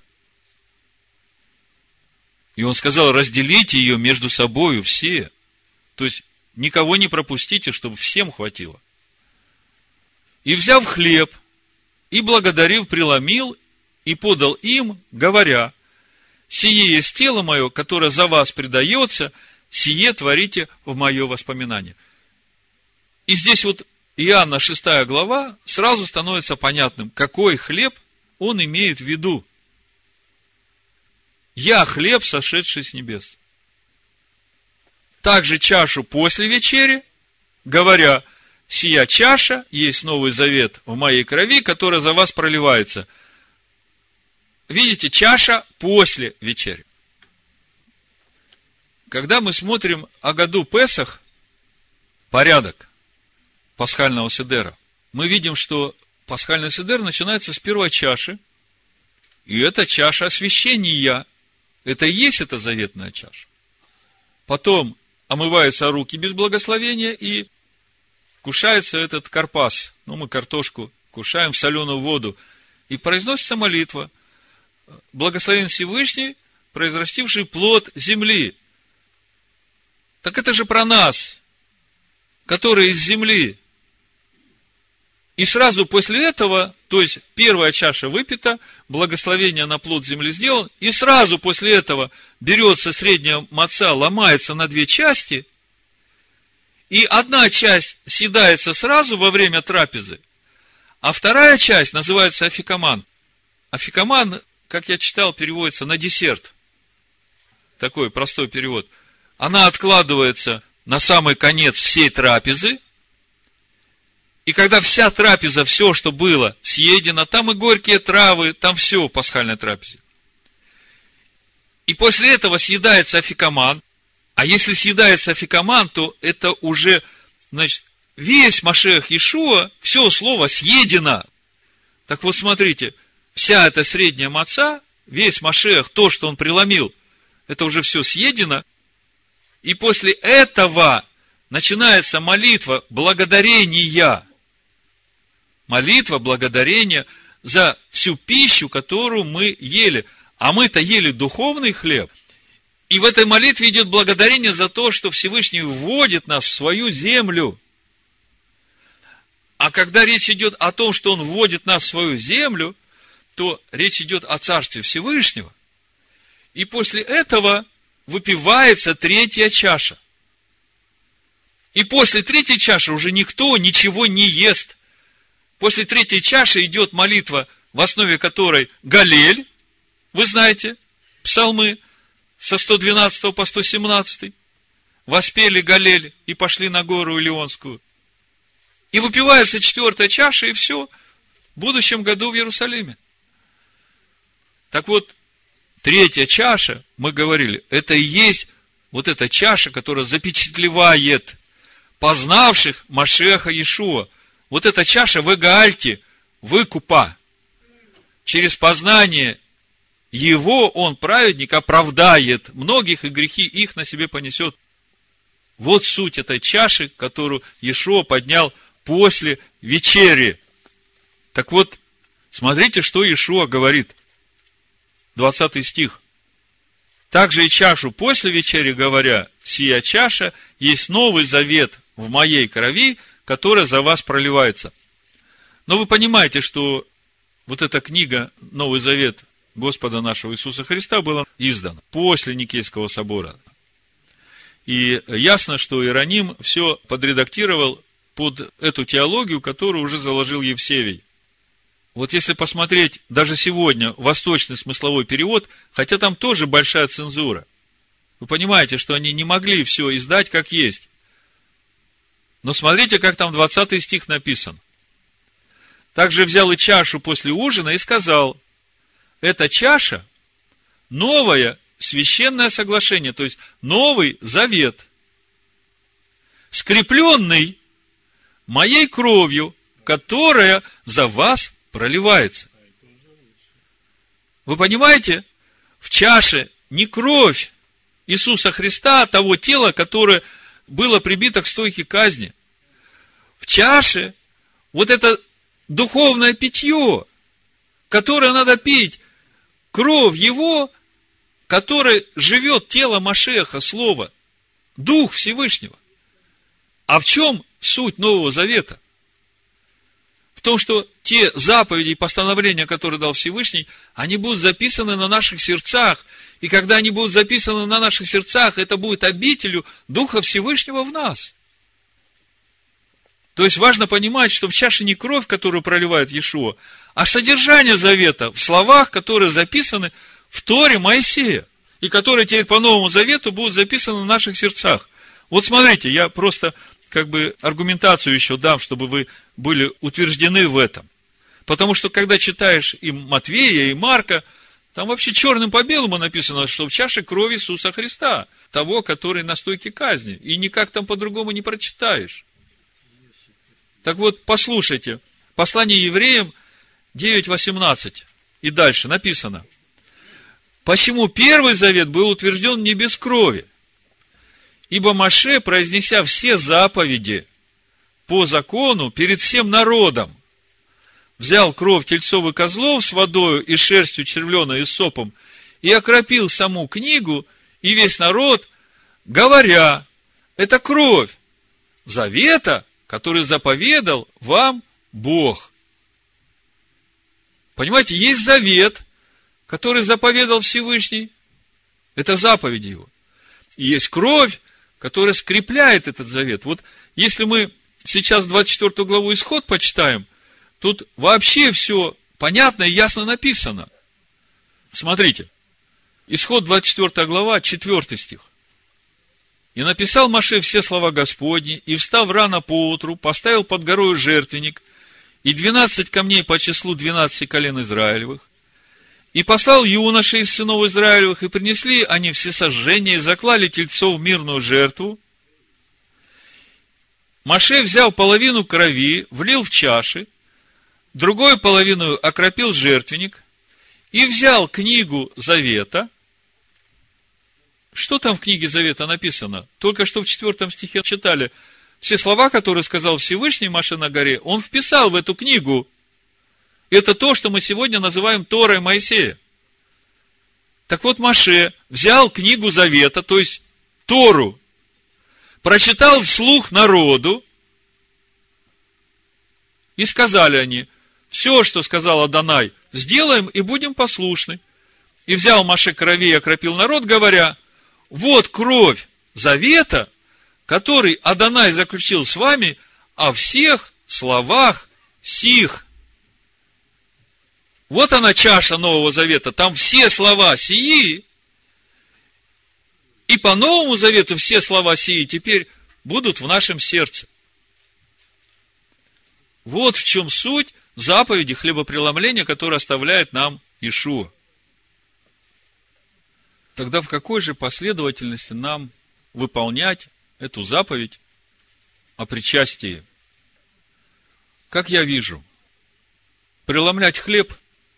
И он сказал, разделите ее между собою все. То есть, никого не пропустите, чтобы всем хватило. И взяв хлеб, и благодарив, преломил, и подал им, говоря: сие есть тело мое, которое за вас предается, сие творите в мое воспоминание. И здесь вот Иоанна шестая глава, сразу становится понятным, какой хлеб он имеет в виду. Я хлеб, сошедший с небес. Также чашу после вечери, говоря: сия чаша есть новый завет в моей крови, которая за вас проливается. Видите, чаша после вечери. Когда мы смотрим о году Песах, порядок пасхального седера, мы видим, что пасхальный седер начинается с первой чаши, и это чаша освящения. Это и есть эта заветная чаша. Потом омываются руки без благословения, и кушается этот карпас. Ну, мы картошку кушаем в соленую воду. И произносится молитва: благословен Всевышний, произрастивший плод земли. Так это же про нас, которые из земли. И сразу после этого, то есть первая чаша выпита, благословение на плод земли сделан, и сразу после этого берется средняя маца, ломается на две части, и одна часть съедается сразу во время трапезы, а вторая часть называется афикаман. Афикаман, как я читал, переводится на десерт. Такой простой перевод. Она откладывается на самый конец всей трапезы, и когда вся трапеза, все, что было, съедено, там и горькие травы, там все в пасхальной трапезе. И после этого съедается афикаман. А если съедается афикаман, то это уже, значит, весь Машиах Иешуа, все слово съедено. Так вот, смотрите, вся эта средняя маца, весь Машиах, то, что он преломил, это уже все съедено. И после этого начинается молитва благодарения. Молитва благодарения за всю пищу, которую мы ели. А мы-то ели духовный хлеб. И в этой молитве идет благодарение за то, что Всевышний вводит нас в свою землю. А когда речь идет о том, что Он вводит нас в свою землю, то речь идет о Царстве Всевышнего. И после этого выпивается третья чаша. И после третьей чаши уже никто ничего не ест. После третьей чаши идет молитва, в основе которой Галель, вы знаете, псалмы со сто двенадцатого по сто семнадцатый, воспели Галель и пошли на гору Илионскую. И выпивается четвертая чаша, и все, в будущем году в Иерусалиме. Так вот, третья чаша, мы говорили, это и есть вот эта чаша, которая запечатлевает познавших Машиаха Иешуа. Вот эта чаша в Эгаальте, выкупа. Через познание Его Он, праведник, оправдает многих, и грехи их на себе понесет. Вот суть этой чаши, которую Иешуа поднял после вечери. Так вот, смотрите, что Иешуа говорит. двадцатый стих. Также и чашу после вечери, говоря: сия чаша есть новый завет в моей крови, которая за вас проливается. Но вы понимаете, что вот эта книга «Новый завет» Господа нашего Иисуса Христа была издана после Никейского собора. И ясно, что Иероним все подредактировал под эту теологию, которую уже заложил Евсевий. Вот если посмотреть даже сегодня восточный смысловой перевод, хотя там тоже большая цензура, вы понимаете, что они не могли все издать как есть. Но смотрите, как там двадцатый стих написан. Также взял и чашу после ужина и сказал: эта чаша – новое священное соглашение, то есть новый завет, скрепленный моей кровью, которая за вас проливается. Вы понимаете? В чаше не кровь Иисуса Христа, того тела, которое было прибито к стойке казни. В чаше вот это духовное питье, которое надо пить, кровь Его, которой живет тело Машиаха, Слово, Дух Всевышнего. А в чем суть Нового Завета? В том, что те заповеди и постановления, которые дал Всевышний, они будут записаны на наших сердцах. И когда они будут записаны на наших сердцах, это будет обителью Духа Всевышнего в нас. То есть важно понимать, что в чаше не кровь, которую проливает Иешуа, а содержание завета в словах, которые записаны в Торе Моисея, и которые теперь по Новому Завету будут записаны в наших сердцах. Вот смотрите, я просто как бы аргументацию еще дам, чтобы вы были утверждены в этом. Потому что, когда читаешь и Матвея, и Марка, там вообще черным по белому написано, что в чаше кровь Иисуса Христа, того, который на стойке казни. И никак там по-другому не прочитаешь. Так вот, послушайте, послание евреям девять восемнадцать и дальше написано. Почему первый завет был утвержден не без крови? Ибо Моше, произнеся все заповеди по закону перед всем народом, взял кровь тельцов и козлов с водою и шерстью червлена и сопом и окропил саму книгу и весь народ, говоря, это кровь завета, который заповедал вам Бог. Понимаете, есть завет, который заповедал Всевышний. Это заповеди его. И есть кровь, которая скрепляет этот завет. Вот если мы сейчас двадцать четвёртую главу Исход почитаем, тут вообще все понятно и ясно написано. Смотрите. Исход двадцать четвёртая глава, четвёртый стих. «И написал Моше все слова Господни, и, встав рано поутру, поставил под горою жертвенник, и двенадцать камней по числу двенадцати колен Израилевых, и послал юношей из сынов Израилевых, и принесли они все сожжения, и заклали тельцов в мирную жертву. Моше взял половину крови, влил в чаши, другую половину окропил жертвенник, и взял книгу Завета». Что там в книге Завета написано? Только что в четвертом стихе читали. Все слова, которые сказал Всевышний Моше на горе, он вписал в эту книгу. Это то, что мы сегодня называем Торой Моисея. Так вот, Моше взял книгу Завета, то есть Тору, прочитал вслух народу, и сказали они, все, что сказал Адонай, сделаем и будем послушны. И взял Моше крови и окропил народ, говоря, вот кровь завета, который Адонай заключил с вами о всех словах сих. Вот она чаша Нового Завета, там все слова сии, и по Новому Завету все слова сии теперь будут в нашем сердце. Вот в чем суть заповеди хлебопреломления, которую оставляет нам Иешуа. Тогда в какой же последовательности нам выполнять эту заповедь о причастии? Как я вижу, преломлять хлеб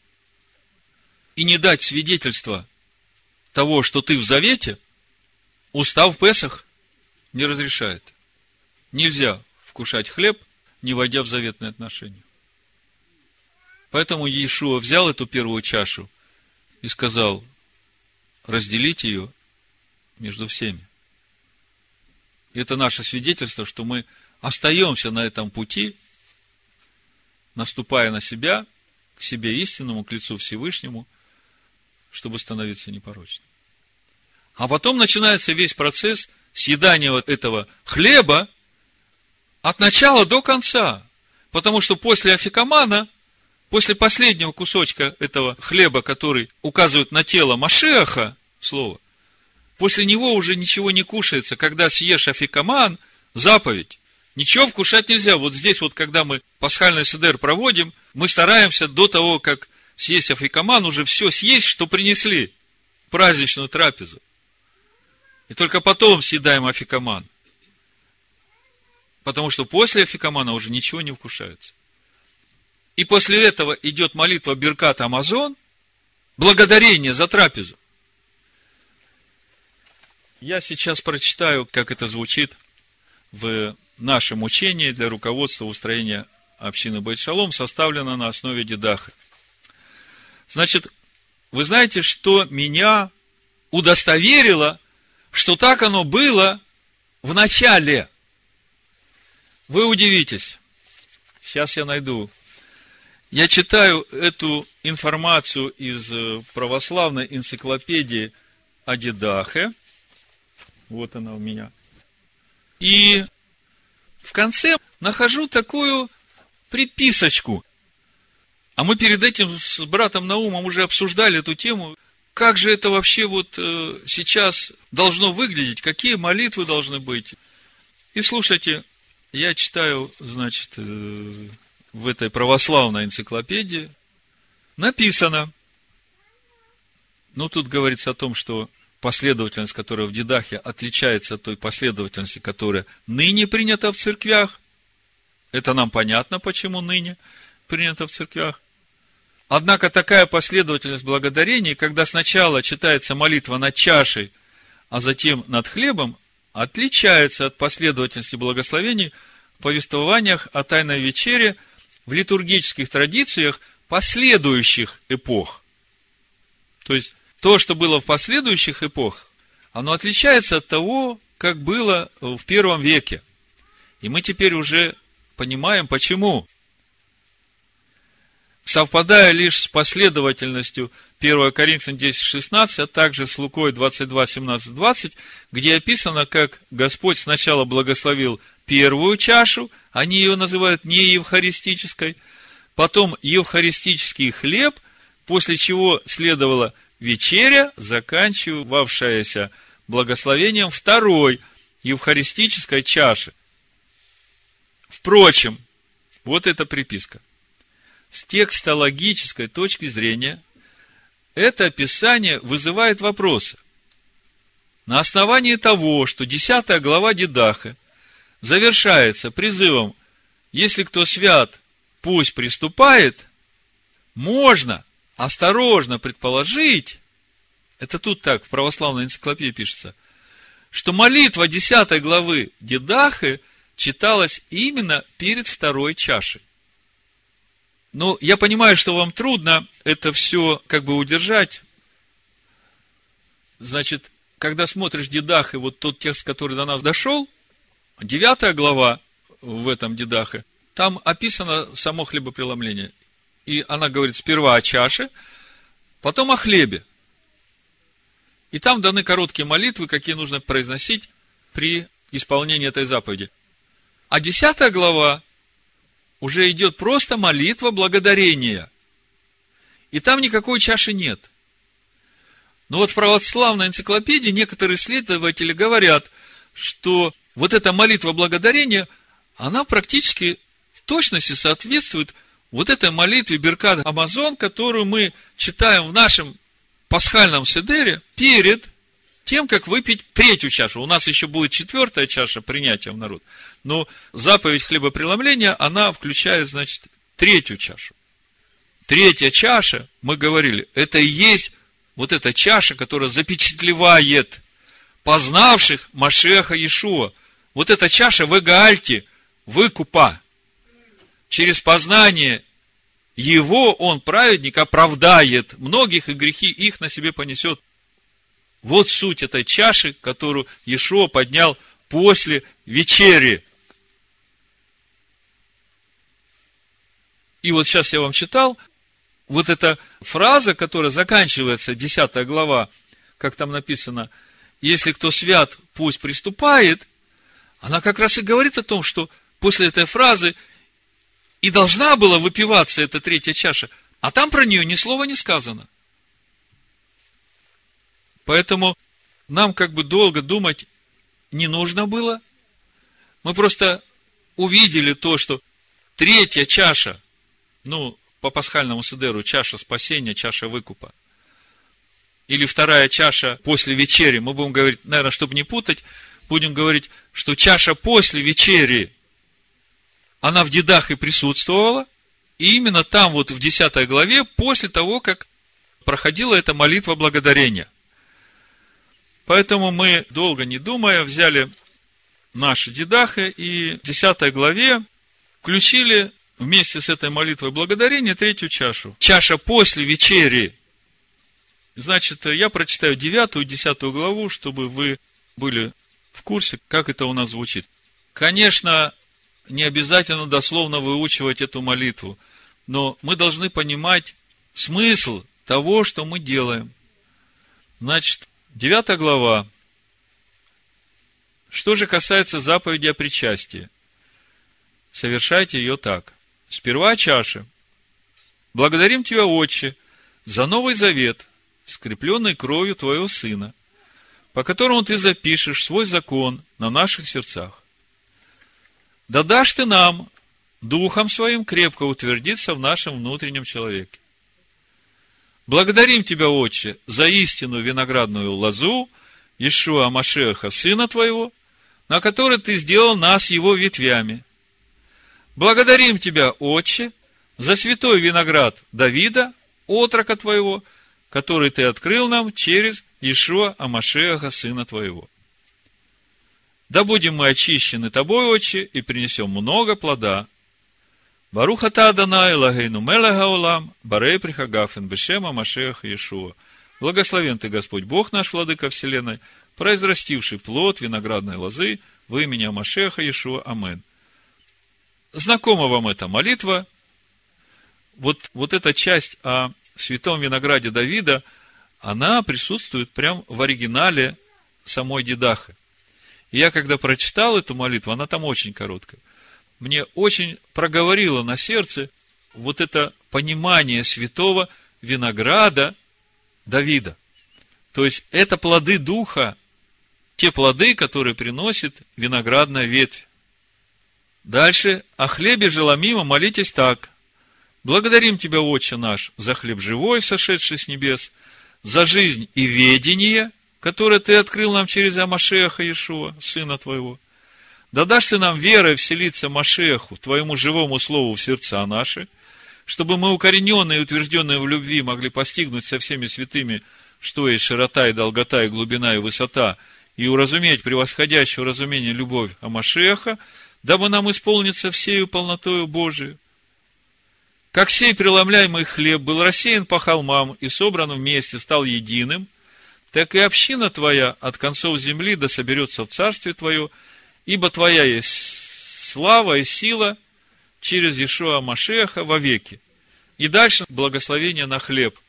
и не дать свидетельства того, что ты в завете, устав Песах не разрешает. Нельзя вкушать хлеб, не войдя в заветные отношения. Поэтому Иешуа взял эту первую чашу и сказал, разделить ее между всеми. И это наше свидетельство, что мы остаемся на этом пути, наступая на себя, к себе истинному, к лицу Всевышнему, чтобы становиться непорочным. А потом начинается весь процесс съедания вот этого хлеба от начала до конца. Потому что после афикамана, после последнего кусочка этого хлеба, который указывает на тело Машиаха, слово, после него уже ничего не кушается. Когда съешь афикаман, заповедь, ничего вкушать нельзя. Вот здесь вот, когда мы пасхальный седер проводим, мы стараемся до того, как съесть афикаман, уже все съесть, что принесли, праздничную трапезу. И только потом съедаем афикаман. Потому что после афикамана уже ничего не вкушается. И после этого идет молитва Биркат Амазон, благодарение за трапезу. Я сейчас прочитаю, как это звучит в нашем учении для руководства устроения общины Бейт Шалом, составлено на основе Дидаха. Значит, вы знаете, что меня удостоверило, что так оно было в начале. Вы удивитесь. Сейчас я найду Я читаю эту информацию из православной энциклопедии о Дидахе. Вот она у меня. И в конце нахожу такую приписочку. А мы перед этим с братом Наумом уже обсуждали эту тему. Как же это вообще вот э, сейчас должно выглядеть? Какие молитвы должны быть? И слушайте, я читаю, значит, э, в этой православной энциклопедии написано, ну, тут говорится о том, что последовательность, которая в Дидахе, отличается от той последовательности, которая ныне принята в церквях. Это нам понятно, почему ныне принята в церквях. Однако такая последовательность благодарений, когда сначала читается молитва над чашей, а затем над хлебом, отличается от последовательности благословений в повествованиях о Тайной вечере в литургических традициях последующих эпох. То есть, то, что было в последующих эпохах, оно отличается от того, как было в первом веке. И мы теперь уже понимаем, почему. Совпадая лишь с последовательностью первое Коринфянам десять шестнадцать, а также с Лукой двадцать два семнадцать двадцать, где описано, как Господь сначала благословил первую чашу, они ее называют не евхаристической, потом евхаристический хлеб, после чего следовала вечеря, заканчивавшаяся благословением второй евхаристической чаши. Впрочем, вот эта приписка. С текстологической точки зрения, это описание вызывает вопросы. На основании того, что десятая глава Дидаха завершается призывом «Если кто свят, пусть приступает», можно осторожно предположить, это тут так в православной энциклопедии пишется, что молитва десятой главы Дидахи читалась именно перед второй чашей. Ну, я понимаю, что вам трудно это все как бы удержать. Значит, когда смотришь Дидах, и вот тот текст, который до нас дошел, девятая глава в этом Дидахе, там описано само хлебопреломление. И она говорит сперва о чаше, потом о хлебе. И там даны короткие молитвы, какие нужно произносить при исполнении этой заповеди. А десятая глава уже идет просто молитва благодарения. И там никакой чаши нет. Но вот в православной энциклопедии некоторые исследователи говорят, что вот эта молитва благодарения, она практически в точности соответствует вот этой молитве Беркат Амазон, которую мы читаем в нашем пасхальном седере перед тем, как выпить третью чашу. У нас еще будет четвертая чаша принятия в народ. Но заповедь хлебопреломления, она включает, значит, третью чашу. Третья чаша, мы говорили, это и есть вот эта чаша, которая запечатлевает познавших Машеха Иешуа. Вот эта чаша в Эгаальте, выкупа. Через познание его он, праведник, оправдает многих, и грехи их на себе понесет. Вот суть этой чаши, которую Иешуа поднял после вечери. И вот сейчас я вам читал, вот эта фраза, которая заканчивается, десятая глава, как там написано, если кто свят, пусть приступает, она как раз и говорит о том, что после этой фразы и должна была выпиваться эта третья чаша, а там про нее ни слова не сказано. Поэтому нам как бы долго думать не нужно было. Мы просто увидели то, что третья чаша, ну, по пасхальному седеру, чаша спасения, чаша выкупа, или вторая чаша после вечери, мы будем говорить, наверное, чтобы не путать, будем говорить, что чаша после вечери, она в Дидахе присутствовала, и именно там, вот в десятой главе, после того, как проходила эта молитва благодарения. Поэтому мы, долго не думая, взяли наши Дидахи и в десятой главе включили вместе с этой молитвой благодарения третью чашу. Чаша после вечери. Значит, я прочитаю девятую и десятую главу, чтобы вы были в курсе, как это у нас звучит. Конечно, не обязательно дословно выучивать эту молитву. но мы должны понимать смысл того, что мы делаем. Значит, девятая глава. Что же касается заповеди о причастии? Совершайте ее так. Сперва о чаше. Благодарим Тебя, Отче, за Новый Завет, скрепленный кровью Твоего Сына, по которому Ты запишешь свой закон на наших сердцах. Да дашь Ты нам, Духом Своим, крепко утвердиться в нашем внутреннем человеке. Благодарим Тебя, Отче, за истинную виноградную лозу Иешуа Машеха, Сына Твоего, на который Ты сделал нас Его ветвями. Благодарим Тебя, Отче, за святой виноград Давида, отрока Твоего, который Ты открыл нам через Иешуа Машеха, Сына Твоего. Да будем мы очищены Тобой, Отче, и принесем много плода. Барух ата Адонай Элогейну мелех хаолам, барей прихагафен бешем Машеха Иешуа. Благословен Ты, Господь Бог наш, Владыка Вселенной, произрастивший плод виноградной лозы в имени Машеха Иешуа. Амен. Знакома вам эта молитва. Вот, вот эта часть о святом винограде Давида, она присутствует прямо в оригинале самой Дидахи. И я, когда прочитал эту молитву, она там очень короткая, мне очень проговорило на сердце вот это понимание святого винограда Давида. То есть, это плоды Духа, те плоды, которые приносит виноградная ветвь. Дальше, о хлебе желомимо молитесь так. Благодарим Тебя, Отче наш, за хлеб живой, сошедший с небес, за жизнь и ведение, которое Ты открыл нам через Машеха Иешуа, Сына Твоего. Да дашь Ты нам верой вселиться Машеху, Твоему живому слову в сердца наши, чтобы мы, укорененные и утвержденные в любви, могли постигнуть со всеми святыми, что есть широта и долгота, и глубина, и высота, и уразуметь превосходящее разумение любовь о Машеха, дабы нам исполниться всею полнотою Божией. Как сей преломляемый хлеб был рассеян по холмам и собран вместе, стал единым, так и община Твоя от концов земли да соберется в Царствие Твое, ибо Твоя есть слава и сила через Иешуа Машеха вовеки. И дальше благословение на хлеб.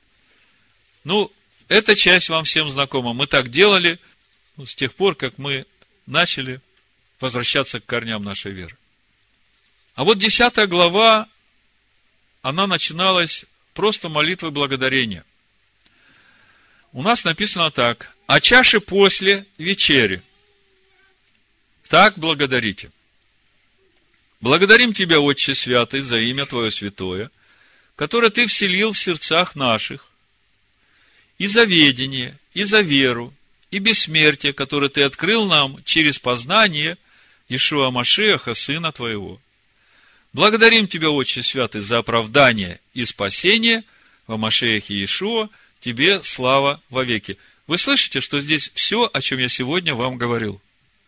Ну, эта часть вам всем знакома. Мы так делали ну, с тех пор, как мы начали возвращаться к корням нашей веры. А вот десятая глава, она начиналась просто молитвой благодарения. У нас написано так: о чаше после вечери. Так благодарите. Благодарим Тебя, Отче Святый, за имя Твое святое, которое Ты вселил в сердцах наших, и за ведение, и за веру, и бессмертие, которое Ты открыл нам через познание Иешуа Машеха, Сына Твоего. Благодарим Тебя, Отче Святый, за оправдание и спасение во Машеахе Иешуа, Тебе слава вовеки. Вы слышите, что здесь все, о чем я сегодня вам говорил?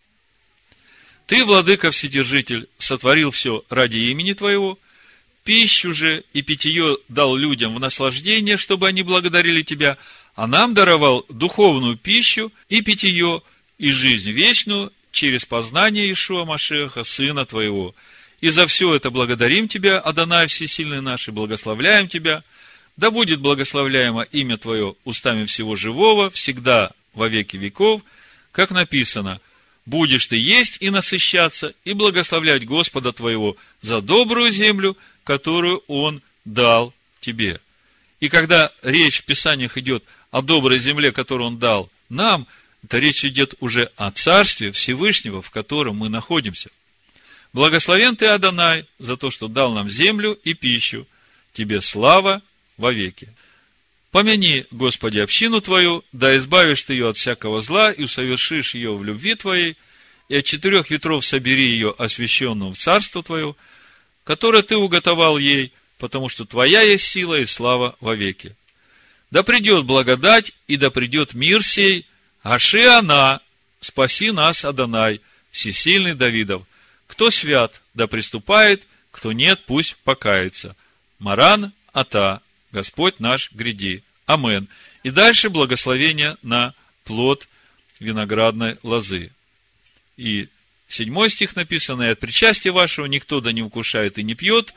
Ты, Владыка Вседержитель, сотворил все ради имени Твоего, пищу же и питье дал людям в наслаждение, чтобы они благодарили Тебя, а нам даровал духовную пищу и питье и жизнь вечную через познание Иешуа Машеха, Сына Твоего. И за все это благодарим Тебя, Адонай Всесильный наш, и благословляем Тебя. Да будет благословляемо имя Твое устами всего живого, всегда во веки веков, как написано: будешь ты есть и насыщаться, и благословлять Господа твоего за добрую землю, которую Он дал тебе. И когда речь в Писаниях идет о доброй земле, которую Он дал нам, это речь идет уже о Царстве Всевышнего, в котором мы находимся. Благословен Ты, Адонай, за то, что дал нам землю и пищу. Тебе слава вовеки. Помяни, Господи, общину Твою, да избавишь Ты ее от всякого зла, и усовершишь ее в любви Твоей, и от четырех ветров собери ее, освященную в Царство Твое, которое Ты уготовал ей, потому что Твоя есть сила и слава вовеки. Да придет благодать, и да придет мир сей, аши она, спаси нас, Адонай, всесильный Давидов. Кто свят, да приступает, кто нет, пусть покается. Маран ата, Господь наш, гряди. Амен. И дальше благословение на плод виноградной лозы. И седьмой стих написано: и от причастия вашего никто да не укушает и не пьет,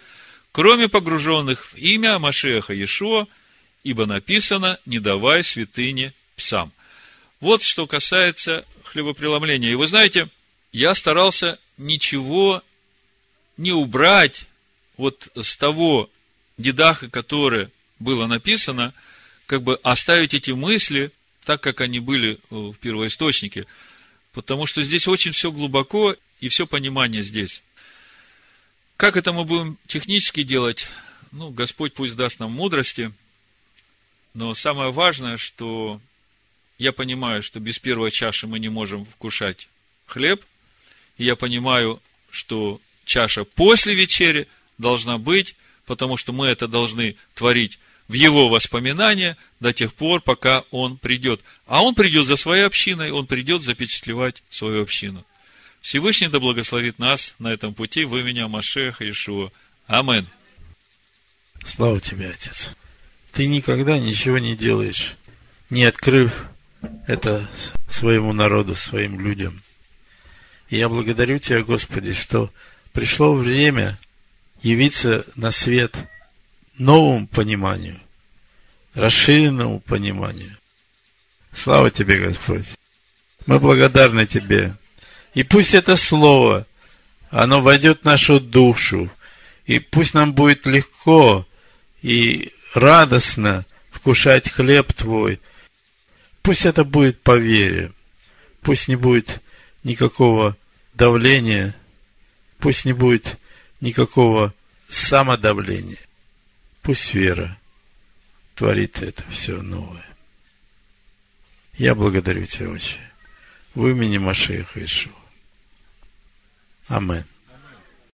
кроме погруженных в имя Машиаха Иешуа, ибо написано: не давай святыне псам. Вот что касается хлебопреломления. И вы знаете, я старался ничего не убрать вот с того дидаха, которое было написано, как бы оставить эти мысли так, как они были в первоисточнике. Потому что здесь очень все глубоко, и все понимание здесь. Как это мы будем технически делать? Ну, Господь пусть даст нам мудрости. Но самое важное, что я понимаю, что без первой чаши мы не можем вкушать хлеб. И я понимаю, что чаша после вечери должна быть, потому что мы это должны творить в Его воспоминания до тех пор, пока Он придет. А Он придет за своей общиной, Он придет запечатлевать свою общину. Всевышний да благословит нас на этом пути в имени Машиаха Иешуа. Амин. Слава тебе, Отец. Ты никогда ничего не делаешь, не открыв это своему народу, своим людям. И я благодарю Тебя, Господи, что пришло время явиться на свет новому пониманию, расширенному пониманию. Слава Тебе, Господь. Мы благодарны Тебе. И пусть это слово, оно войдет в нашу душу, и пусть нам будет легко и радостно вкушать хлеб Твой. Пусть это будет по вере. Пусть не будет никакого давления. Пусть не будет никакого самодавления. Пусть вера творит это все новое. Я благодарю Тебя, Отче, в имени Машиаха Иешуа. Амин.